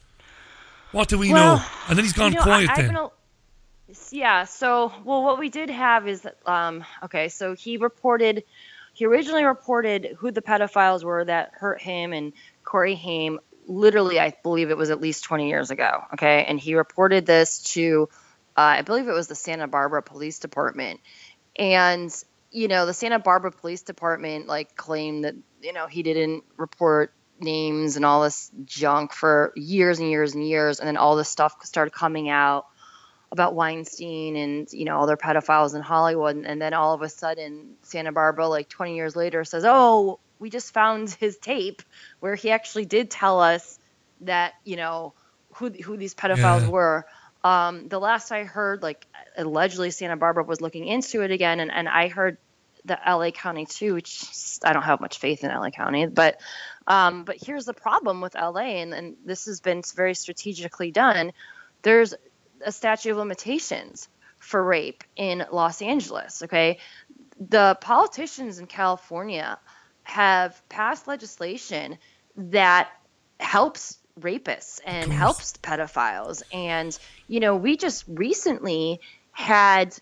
What do we well, know? And then he's gone you know, quiet I, I then. Know, yeah, so, well, what we did have is, that, um, okay, so he reported, he originally reported who the pedophiles were that hurt him and Corey Haim, literally, I believe it was at least twenty years ago, okay? And he reported this to, uh, I believe it was the Santa Barbara Police Department. And you know, the Santa Barbara Police Department, like, claimed that, you know, he didn't report names and all this junk for years and years and years. And then all this stuff started coming out about Weinstein and, you know, other pedophiles in Hollywood. And, and then all of a sudden, Santa Barbara, like twenty years later, says, oh, we just found his tape where he actually did tell us that, you know, who who these pedophiles Yeah. were. Um, the last I heard, like allegedly Santa Barbara was looking into it again, and, and I heard the L A County too, which I don't have much faith in L A County, but um, but here's the problem with L A, and, and this has been very strategically done. There's a statute of limitations for rape in Los Angeles. Okay, the politicians in California have passed legislation that helps rapists and helps pedophiles. And, you know, we just recently had,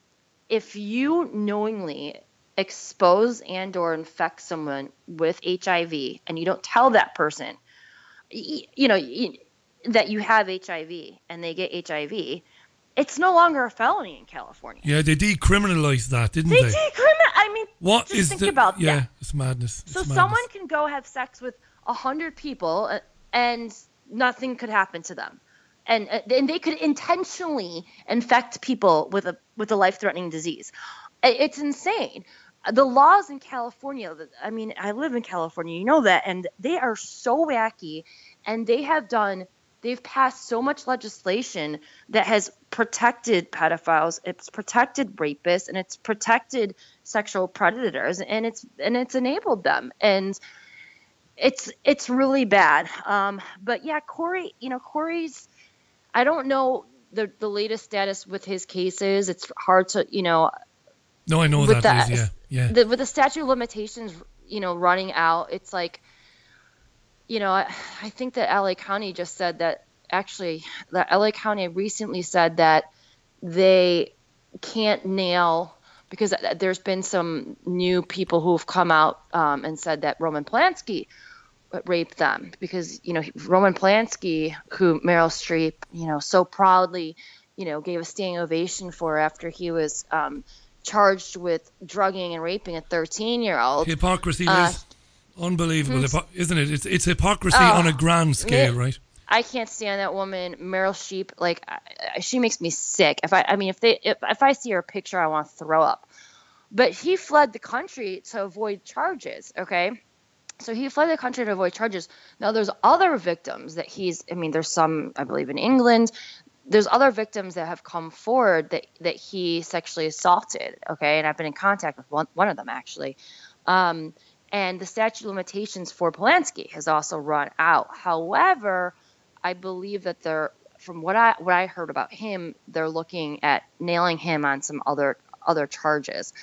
if you knowingly expose and or infect someone with H I V and you don't tell that person, you, you know, you, that you have H I V and they get H I V, it's no longer a felony in California. Yeah, they decriminalised that, didn't They they? decriminal. I mean, What just is think the? about yeah, that. it's madness. It's So madness. someone can go have sex with a hundred people uh, and nothing could happen to them, and uh, and they could intentionally infect people with a with a life-threatening disease. I- It's insane. The laws in California. I mean, I live in California, you know that, and they are so wacky, and they have done. They've passed so much legislation that has protected pedophiles, it's protected rapists, and it's protected sexual predators, and it's and it's enabled them, and it's it's really bad. Um, but yeah, Corey, you know, Corey's, I don't know the the latest status with his cases. It's hard to, you know. No, I know with that, the, Liz, yeah, yeah. The, with the statute of limitations, you know, running out, it's like. You know, I, I think that L A County just said that actually, that L A County recently said that they can't nail, because there's been some new people who have come out um, and said that Roman Polanski raped them, because, you know, Roman Polanski, who Meryl Streep, you know, so proudly, you know, gave a standing ovation for after he was um, charged with drugging and raping a thirteen-year-old. Hypocrisy, Uh, Liz. Unbelievable, hmm. Hypo- isn't it? It's, it's hypocrisy Oh, on a grand scale, me- right? I can't stand that woman, Meryl Streep. Like, I, I- she makes me sick. If I, I mean, if they, if, if I see her picture, I want to throw up. But he fled the country to avoid charges. Okay, so he fled the country to avoid charges. Now, there's other victims that he's. I mean, there's some, I believe, in England. There's other victims that have come forward that that he sexually assaulted. Okay, and I've been in contact with one one of them actually. Um, and the statute of limitations for Polanski has also run out. However, I believe that they're, from what I what I heard about him, they're looking at nailing him on some other other charges.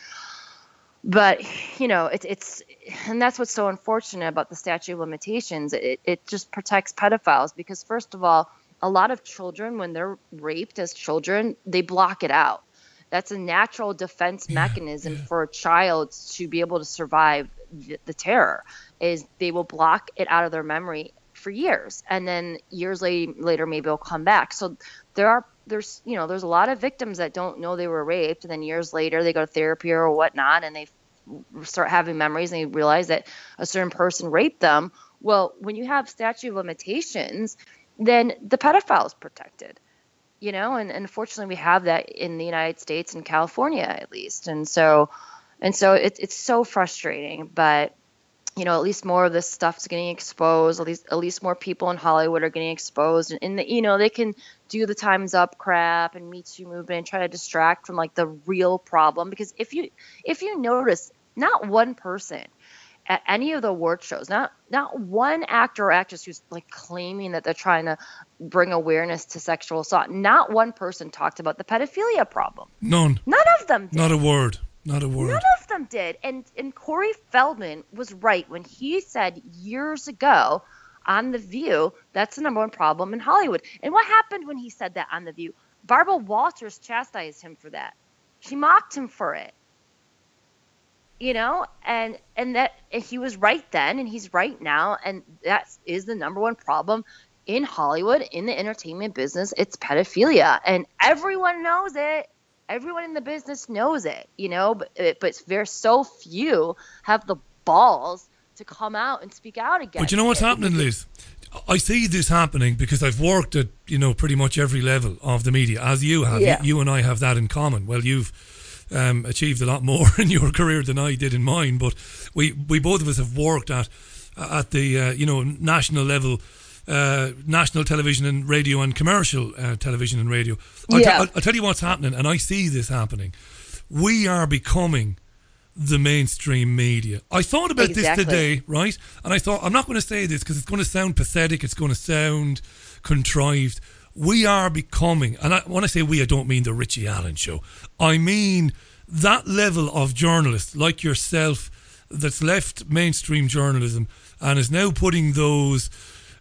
But you know, it's it's and that's what's so unfortunate about the statute of limitations. It it just protects pedophiles, because first of all, a lot of children, when they're raped as children, they block it out. That's a natural defense mechanism for a child to be able to survive the, the terror, is they will block it out of their memory for years, and then years later, later maybe it'll come back. So there are there's you know there's a lot of victims that don't know they were raped, and then years later they go to therapy or whatnot, and they start having memories, and they realize that a certain person raped them. Well, when you have statute of limitations, then the pedophile is protected. You know, and, and unfortunately we have that in the United States and California at least. And so, and so it's it's so frustrating, but you know, at least more of this stuff's getting exposed. At least, at least more people in Hollywood are getting exposed, and, and the, you know, they can do the Time's Up crap and Me Too movement and try to distract from like the real problem. Because if you, if you notice, not one person at any of the award shows, not not one actor or actress who's like claiming that they're trying to bring awareness to sexual assault, not one person talked about the pedophilia problem. None. None of them did. Not a word. Not a word. None of them did. And and Corey Feldman was right when he said years ago on The View, that's the number one problem in Hollywood. And what happened when he said that on The View? Barbara Walters chastised him for that. She mocked him for it. You know, and and that and he was right then, and he's right now, and that is the number one problem in Hollywood, in the entertainment business. It's pedophilia, and everyone knows it. Everyone in the business knows it, you know, but but there's so few have the balls to come out and speak out against it. But you know what's happening, Liz? I see this happening because I've worked at, you know, pretty much every level of the media, as you have. Yeah. You, you and I have that in common. Well, you've Um, achieved a lot more in your career than I did in mine, but we, we both of us have worked at at the uh, you know national level uh, national television and radio and commercial uh, television and radio. I'll, Yeah. t- I'll, I'll tell you what's happening, and I see this happening. We are becoming the mainstream media. I thought about Exactly. this today, right? And I thought, I'm not going to say this because it's going to sound pathetic, it's going to sound contrived. We are becoming, and I, when I say we, I don't mean the Richie Allen show. I mean that level of journalist like yourself that's left mainstream journalism and is now putting those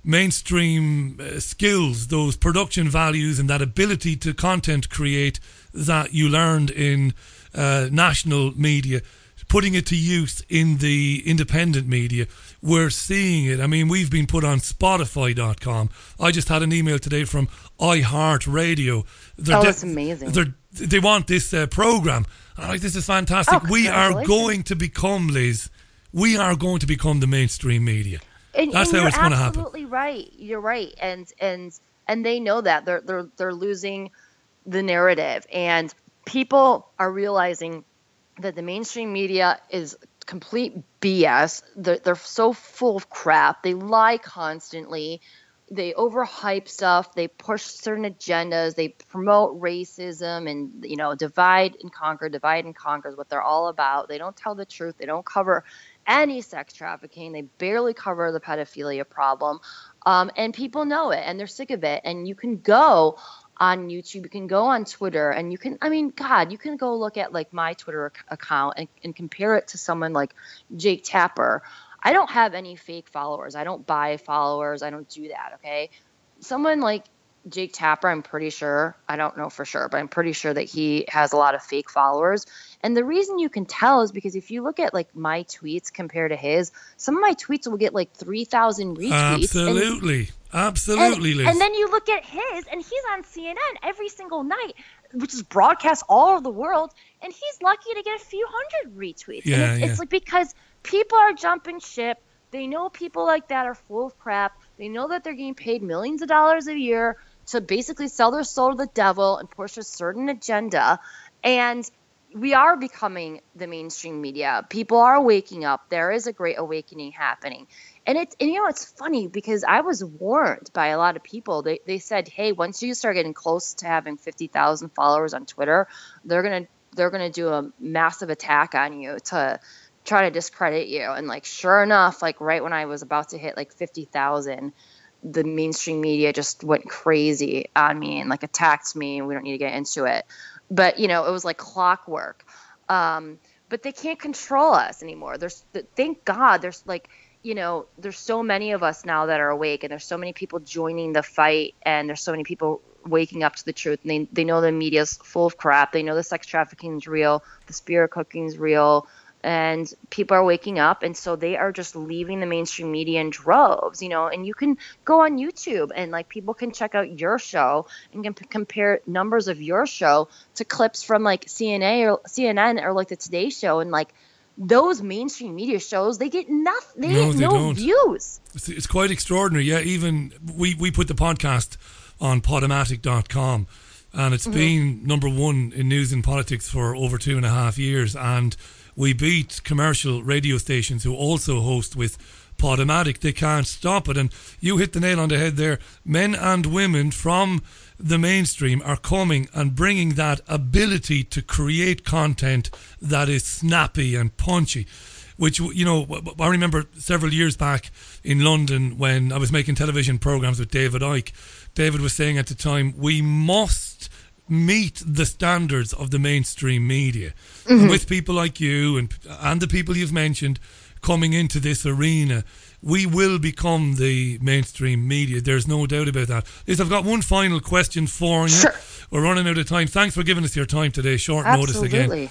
mainstream uh, skills, those production values and that ability to content create that you learned in uh, national media, putting it to use in the independent media. We're seeing it. I mean, we've been put on Spotify dot com. I just had an email today from iHeartRadio. They're Oh, de- that's amazing. They're, they want this uh, program. And I'm like, this is fantastic. Oh, we are congratulations. going to become, Liz, we are going to become the mainstream media. And, That's and how you're it's going to happen. absolutely right. You're right, and and and they know that they're they're they're losing the narrative, and people are realizing that the mainstream media is complete B S. They're, they're so full of crap. They lie constantly. They overhype stuff. They push certain agendas. They promote racism and, you know, divide and conquer. Divide and conquer is what they're all about. They don't tell the truth. They don't cover any sex trafficking. They barely cover the pedophilia problem. Um, and people know it, and they're sick of it. And you can go on YouTube, you can go on Twitter, and you can, I mean, God, you can go look at like my Twitter ac- account and, and compare it to someone like Jake Tapper. I don't have any fake followers. I don't buy followers. I don't do that. Okay. Someone like Jake Tapper, I'm pretty sure, I don't know for sure, but I'm pretty sure that he has a lot of fake followers. And the reason you can tell is because if you look at like my tweets compared to his, some of my tweets will get like three thousand retweets. Absolutely. And, Absolutely, and, Liz. and then you look at his, and he's on C N N every single night, which is broadcast all over the world, and he's lucky to get a few hundred retweets. Yeah, and it's, yeah. it's like because people are jumping ship. They know people like that are full of crap. They know that they're getting paid millions of dollars a year to basically sell their soul to the devil and push a certain agenda. And we are becoming the mainstream media. People are waking up. There is a great awakening happening. And it's, and you know, it's funny because I was warned by a lot of people. They they said, hey, once you start getting close to having fifty thousand followers on Twitter, they're going to, they're going to do a massive attack on you to try to discredit you. And like, sure enough, like right when I was about to hit like fifty thousand, the mainstream media just went crazy on me and like attacked me. And we don't need to get into it. But, you know, it was like clockwork. Um, but they can't control us anymore. There's, thank God, there's like, you know, there's so many of us now that are awake, and there's so many people joining the fight, and there's so many people waking up to the truth. And they, they know the media's full of crap. They know the sex trafficking is real. The spirit cooking is real. And people are waking up, and so they are just leaving the mainstream media in droves, you know. And you can go on YouTube, and like people can check out your show and can p- compare numbers of your show to clips from like C N A or C N N or like the Today Show, and like those mainstream media shows, they get nothing. They No, get they no don't. views. It's, it's quite extraordinary. Yeah, even we, we put the podcast on Podomatic dot com, and it's Mhm. been number one in news and politics for over two and a half years. And we beat commercial radio stations who also host with Podomatic. They can't stop it. And you hit the nail on the head there. Men and women from the mainstream are coming and bringing that ability to create content that is snappy and punchy. Which, you know, I remember several years back in London when I was making television programs with David Icke. David was saying at the time, we must meet the standards of the mainstream media. Mm-hmm. And with people like you and and the people you've mentioned coming into this arena, we will become the mainstream media. There's no doubt about that. Liz, I've got one final question for you. Sure. We're running out of time. Thanks for giving us your time today. Short notice again. Absolutely.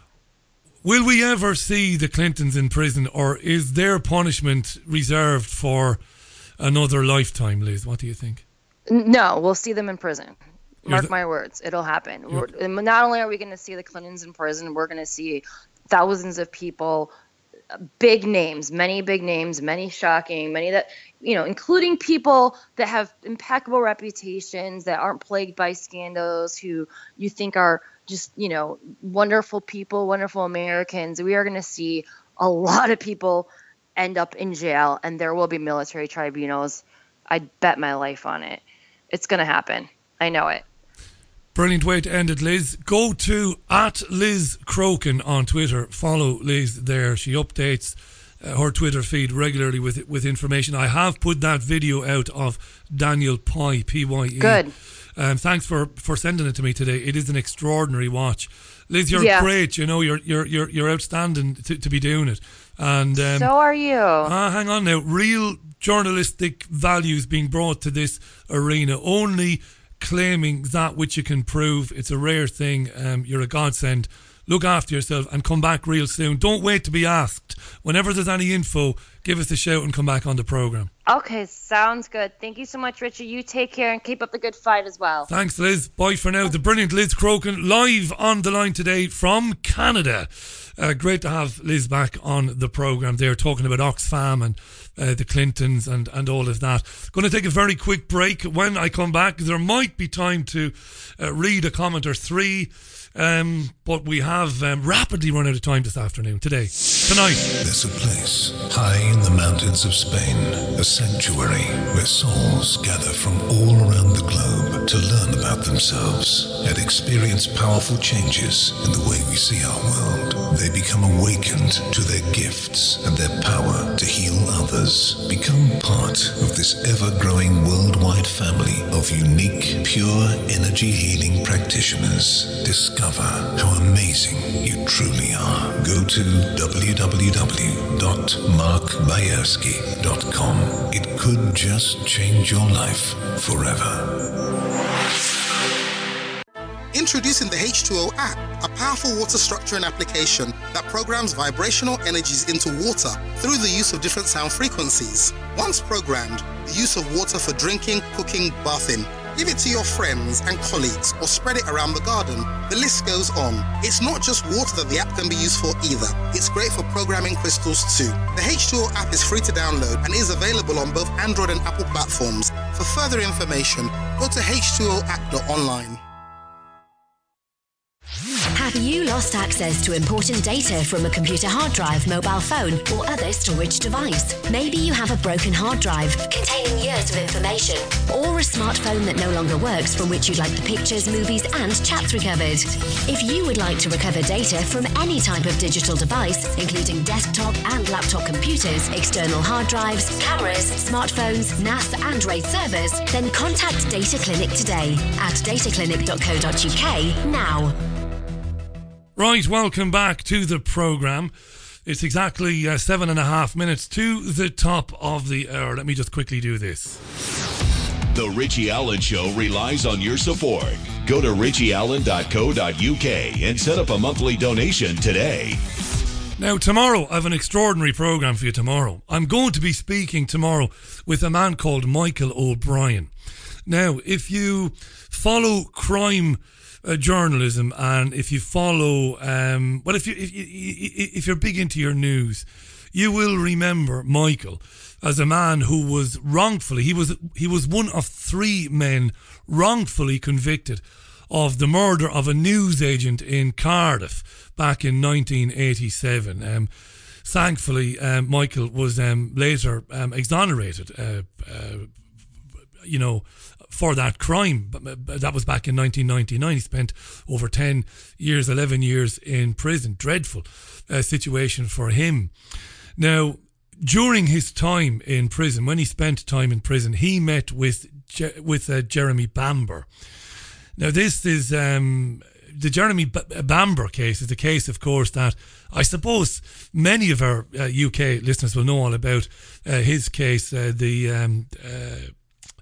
Will we ever see the Clintons in prison, or is their punishment reserved for another lifetime, Liz? What do you think? N- No, we'll see them in prison. You're Mark the- my words, it'll happen. We're, and not only are we going to see the Clintons in prison, we're going to see thousands of people, uh, big names, many big names, many shocking, many that, you know, including people that have impeccable reputations, that aren't plagued by scandals, who you think are just, you know, wonderful people, wonderful Americans. We are going to see a lot of people end up in jail, and there will be military tribunals. I'd bet my life on it. It's going to happen. I know it. Brilliant way to end it, Liz. Go to at Liz Crokin on Twitter. Follow Liz there. She updates uh, her Twitter feed regularly with with information. I have put that video out of Daniel Pye, P Y E. Good. Um, thanks for, for sending it to me today. It is an extraordinary watch. Liz, you're Yeah. great. You know, you're you're you're you're outstanding to, to be doing it. And um, So are you. Ah, hang on now. Real journalistic values being brought to this arena. Only claiming that which you can prove. It's a rare thing. Um, you're a godsend. Look after yourself and come back real soon. Don't wait to be asked. Whenever there's any info, give us a shout and come back on the programme. Okay, sounds good. Thank you so much, Richard. You take care and keep up the good fight as well. Thanks, Liz. Bye for now. The brilliant Liz Crokin live on the line today from Canada. Uh, great to have Liz back on the programme there, talking about Oxfam and uh, the Clintons and, and all of that. Going to take a very quick break. When I come back, there might be time to uh, read a comment or three. Um, but we have um, rapidly run out of time this afternoon, today, tonight. There's a place high in the mountains of Spain, a sanctuary where souls gather from all around the globe to learn about themselves and experience powerful changes in the way we see our world. They become awakened to their gifts and their power to heal others. Become part of this ever-growing worldwide family of unique, pure energy healing practitioners. Discover how amazing you truly are. Go to w w w dot mark bayersky dot com. It could just change your life forever. Introducing the H two O app, a powerful water structuring application that programs vibrational energies into water through the use of different sound frequencies. Once programmed, the use of water for drinking, cooking, bathing. Give it to your friends and colleagues or spread it around the garden. The list goes on. It's not just water that the app can be used for either. It's great for programming crystals too. The H two O app is free to download and is available on both Android and Apple platforms. For further information, go to h two o app dot online. Have you lost access to important data from a computer hard drive, mobile phone, or other storage device? Maybe you have a broken hard drive containing years of information, or a smartphone that no longer works from which you'd like the pictures, movies, and chats recovered. If you would like to recover data from any type of digital device, including desktop and laptop computers, external hard drives, cameras, smartphones, N A S, and RAID servers, then contact Data Clinic today at data clinic dot co dot u k now. Right, welcome back to the programme. It's exactly uh, seven and a half minutes to the top of the hour. Let me just quickly do this. The Richie Allen Show relies on your support. Go to richie allen dot co dot u k and set up a monthly donation today. Now, tomorrow, I have an extraordinary programme for you tomorrow. I'm going to be speaking tomorrow with a man called Michael O'Brien. Now, if you follow crime Uh, journalism, and if you follow, um, well, if you if, if you're big into your news, you will remember Michael as a man who was wrongfully he was he was one of three men wrongfully convicted of the murder of a newsagent in Cardiff back in nineteen eighty-seven. Um, thankfully, um, Michael was um, later um, exonerated. Uh, uh, you know. For that crime. That was back in nineteen ninety-nine. He spent over ten years, eleven years in prison. Dreadful uh, situation for him. Now, during his time in prison, when he spent time in prison, he met with Je- with uh, Jeremy Bamber. Now, this is um, the Jeremy B- Bamber case is a case, of course, that I suppose many of our uh, U K listeners will know all about. Uh, his case, uh, the um, uh,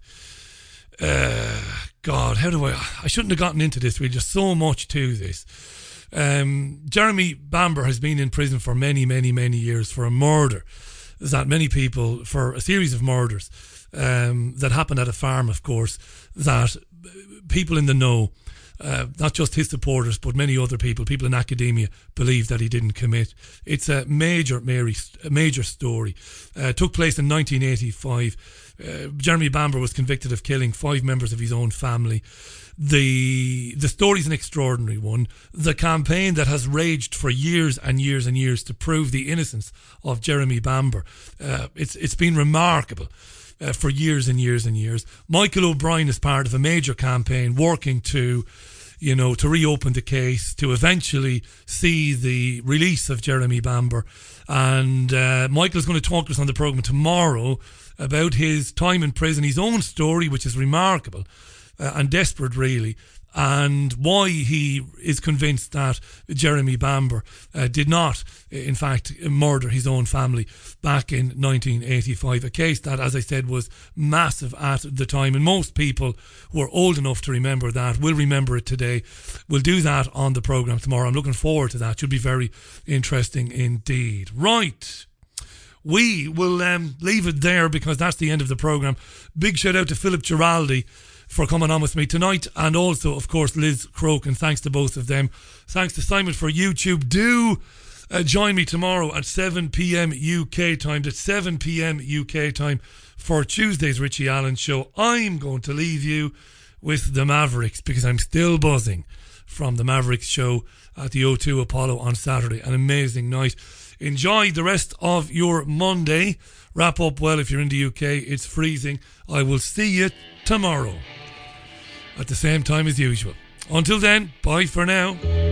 Uh, God, how do I... I shouldn't have gotten into this. There's just so much to this. Um, Jeremy Bamber has been in prison for many, many, many years for a murder that many people... For a series of murders um, that happened at a farm, of course, that people in the know, uh, not just his supporters, but many other people, people in academia, believe that he didn't commit. It's a major, Mary, a major story. Uh, it took place in nineteen eighty-five. Uh, Jeremy Bamber was convicted of killing five members of his own family. The the story's an extraordinary one. The campaign that has raged for years and years and years to prove the innocence of Jeremy Bamber, uh, it's it's been remarkable. uh, for years and years and years. Michael O'Brien is part of a major campaign working to, you know, to reopen the case, to eventually see the release of Jeremy Bamber. And uh, Michael's going to talk to us on the programme tomorrow about his time in prison, his own story, which is remarkable uh, and desperate, really, and why he is convinced that Jeremy Bamber uh, did not, in fact, murder his own family back in nineteen eighty-five. A case that, as I said, was massive at the time, and most people who are old enough to remember that will remember it today. We'll do that on the programme tomorrow. I'm looking forward to that. Should be very interesting indeed. Right. We will um, leave it there because that's the end of the programme. Big shout out to Philip Giraldi for coming on with me tonight, and also, of course, Liz Crokin. Thanks to both of them. Thanks to Simon for YouTube. Do uh, join me tomorrow at seven p.m. U K time. That's seven p.m. U K time for Tuesday's Richie Allen show. I'm going to leave you with the Mavericks because I'm still buzzing from the Mavericks show at the O two Apollo on Saturday. An amazing night. Enjoy the rest of your Monday. Wrap up well if you're in the U K. It's freezing. I will see you tomorrow at the same time as usual. Until then, bye for now.